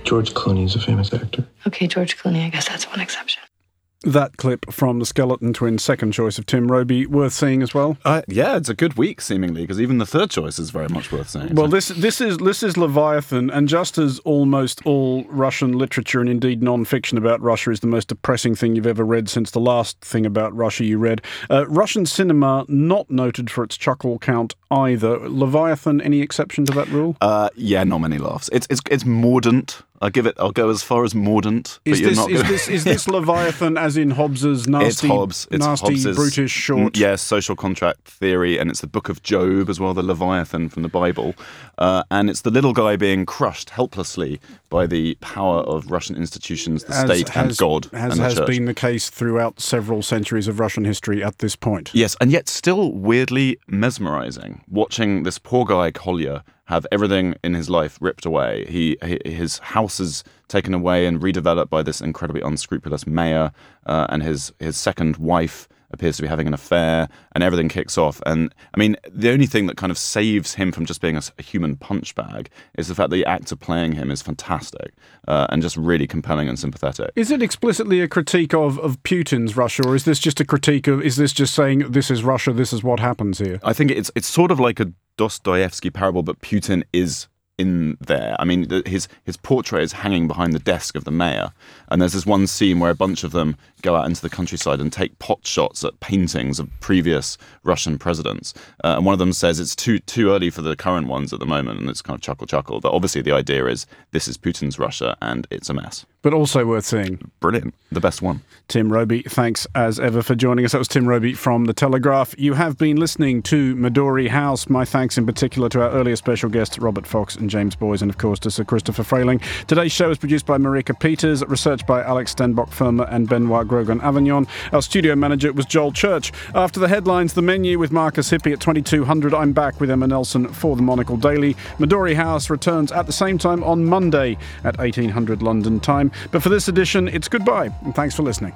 George Clooney's a famous actor. Okay, George Clooney, I guess that's one exception. That clip from the Skeleton Twins' second choice of Tim Robey, worth seeing as well? Uh, yeah, it's a good week, seemingly, because even the third choice is very much worth seeing. Well, this this is this is Leviathan, and just as almost all Russian literature and indeed non-fiction about Russia is the most depressing thing you've ever read since the last thing about Russia you read, uh, Russian cinema not noted for its chuckle count either. Leviathan, any exception to that rule? Uh, yeah, not many laughs. It's it's it's mordant. I'll give it. I'll go as far as mordant. Is but you're this not is gonna... this is this Leviathan as in Hobbes's nasty, it's Hobbes. It's nasty Hobbes's, brutish short? Yes, social contract theory, and it's the Book of Job as well, the Leviathan from the Bible, uh, and it's the little guy being crushed helplessly by the power of Russian institutions, the as state, has, and God, as and the has church. been the case throughout several centuries of Russian history at this point. Yes, and yet still weirdly mesmerizing. Watching this poor guy Kolya have everything in his life ripped away. He, he his house is taken away and redeveloped by this incredibly unscrupulous mayor, uh, and his his second wife appears to be having an affair, and everything kicks off. And I mean, the only thing that kind of saves him from just being a, a human punch bag is the fact that the actor playing him is fantastic uh, and just really compelling and sympathetic. Is it explicitly a critique of, of Putin's Russia, or is this just a critique of, is this just saying this is Russia, this is what happens here? I think it's it's sort of like a Dostoevsky parable, but Putin is in there. I mean, his his portrait is hanging behind the desk of the mayor, and there's this one scene where a bunch of them go out into the countryside and take pot shots at paintings of previous Russian presidents. Uh, and one of them says it's too too early for the current ones at the moment, and it's kind of chuckle chuckle. But obviously the idea is this is Putin's Russia and it's a mess. But also worth seeing. Brilliant. The best one. Tim Robey, thanks as ever for joining us. That was Tim Robey from The Telegraph. You have been listening to Midori House. My thanks in particular to our earlier special guests, Robert Fox and James Boys, and of course to Sir Christopher Frayling. Today's show is produced by Marika Peters, research by Alex Stenbock-Firma and Benoit Grogan-Avignon. Our studio manager was Joel Church. After the headlines, The Menu with Marcus Hippie at twenty-two hundred. I'm back with Emma Nelson for the Monocle Daily. Midori House returns at the same time on Monday at eighteen hundred London time. But for this edition, it's goodbye, and thanks for listening.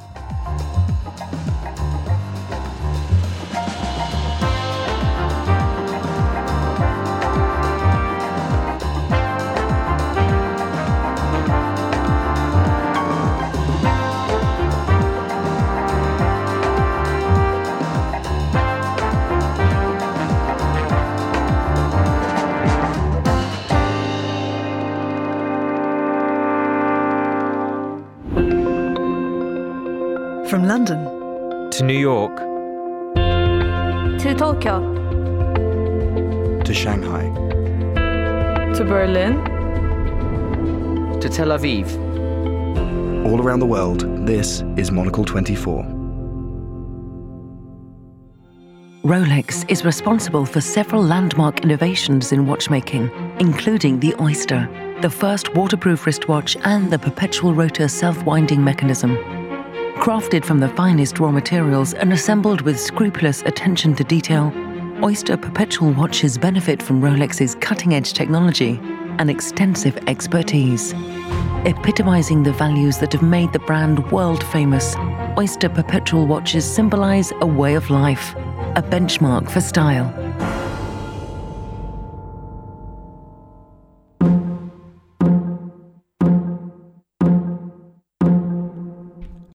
From London to New York to Tokyo to Shanghai to Berlin to Tel Aviv. All around the world, this is Monocle twenty-four. Rolex is responsible for several landmark innovations in watchmaking, including the Oyster, the first waterproof wristwatch, and the perpetual rotor self-winding mechanism. Crafted from the finest raw materials and assembled with scrupulous attention to detail, Oyster perpetual watches benefit from Rolex's cutting-edge technology and extensive expertise. Epitomizing the values that have made the brand world-famous, Oyster perpetual watches symbolize a way of life, a benchmark for style.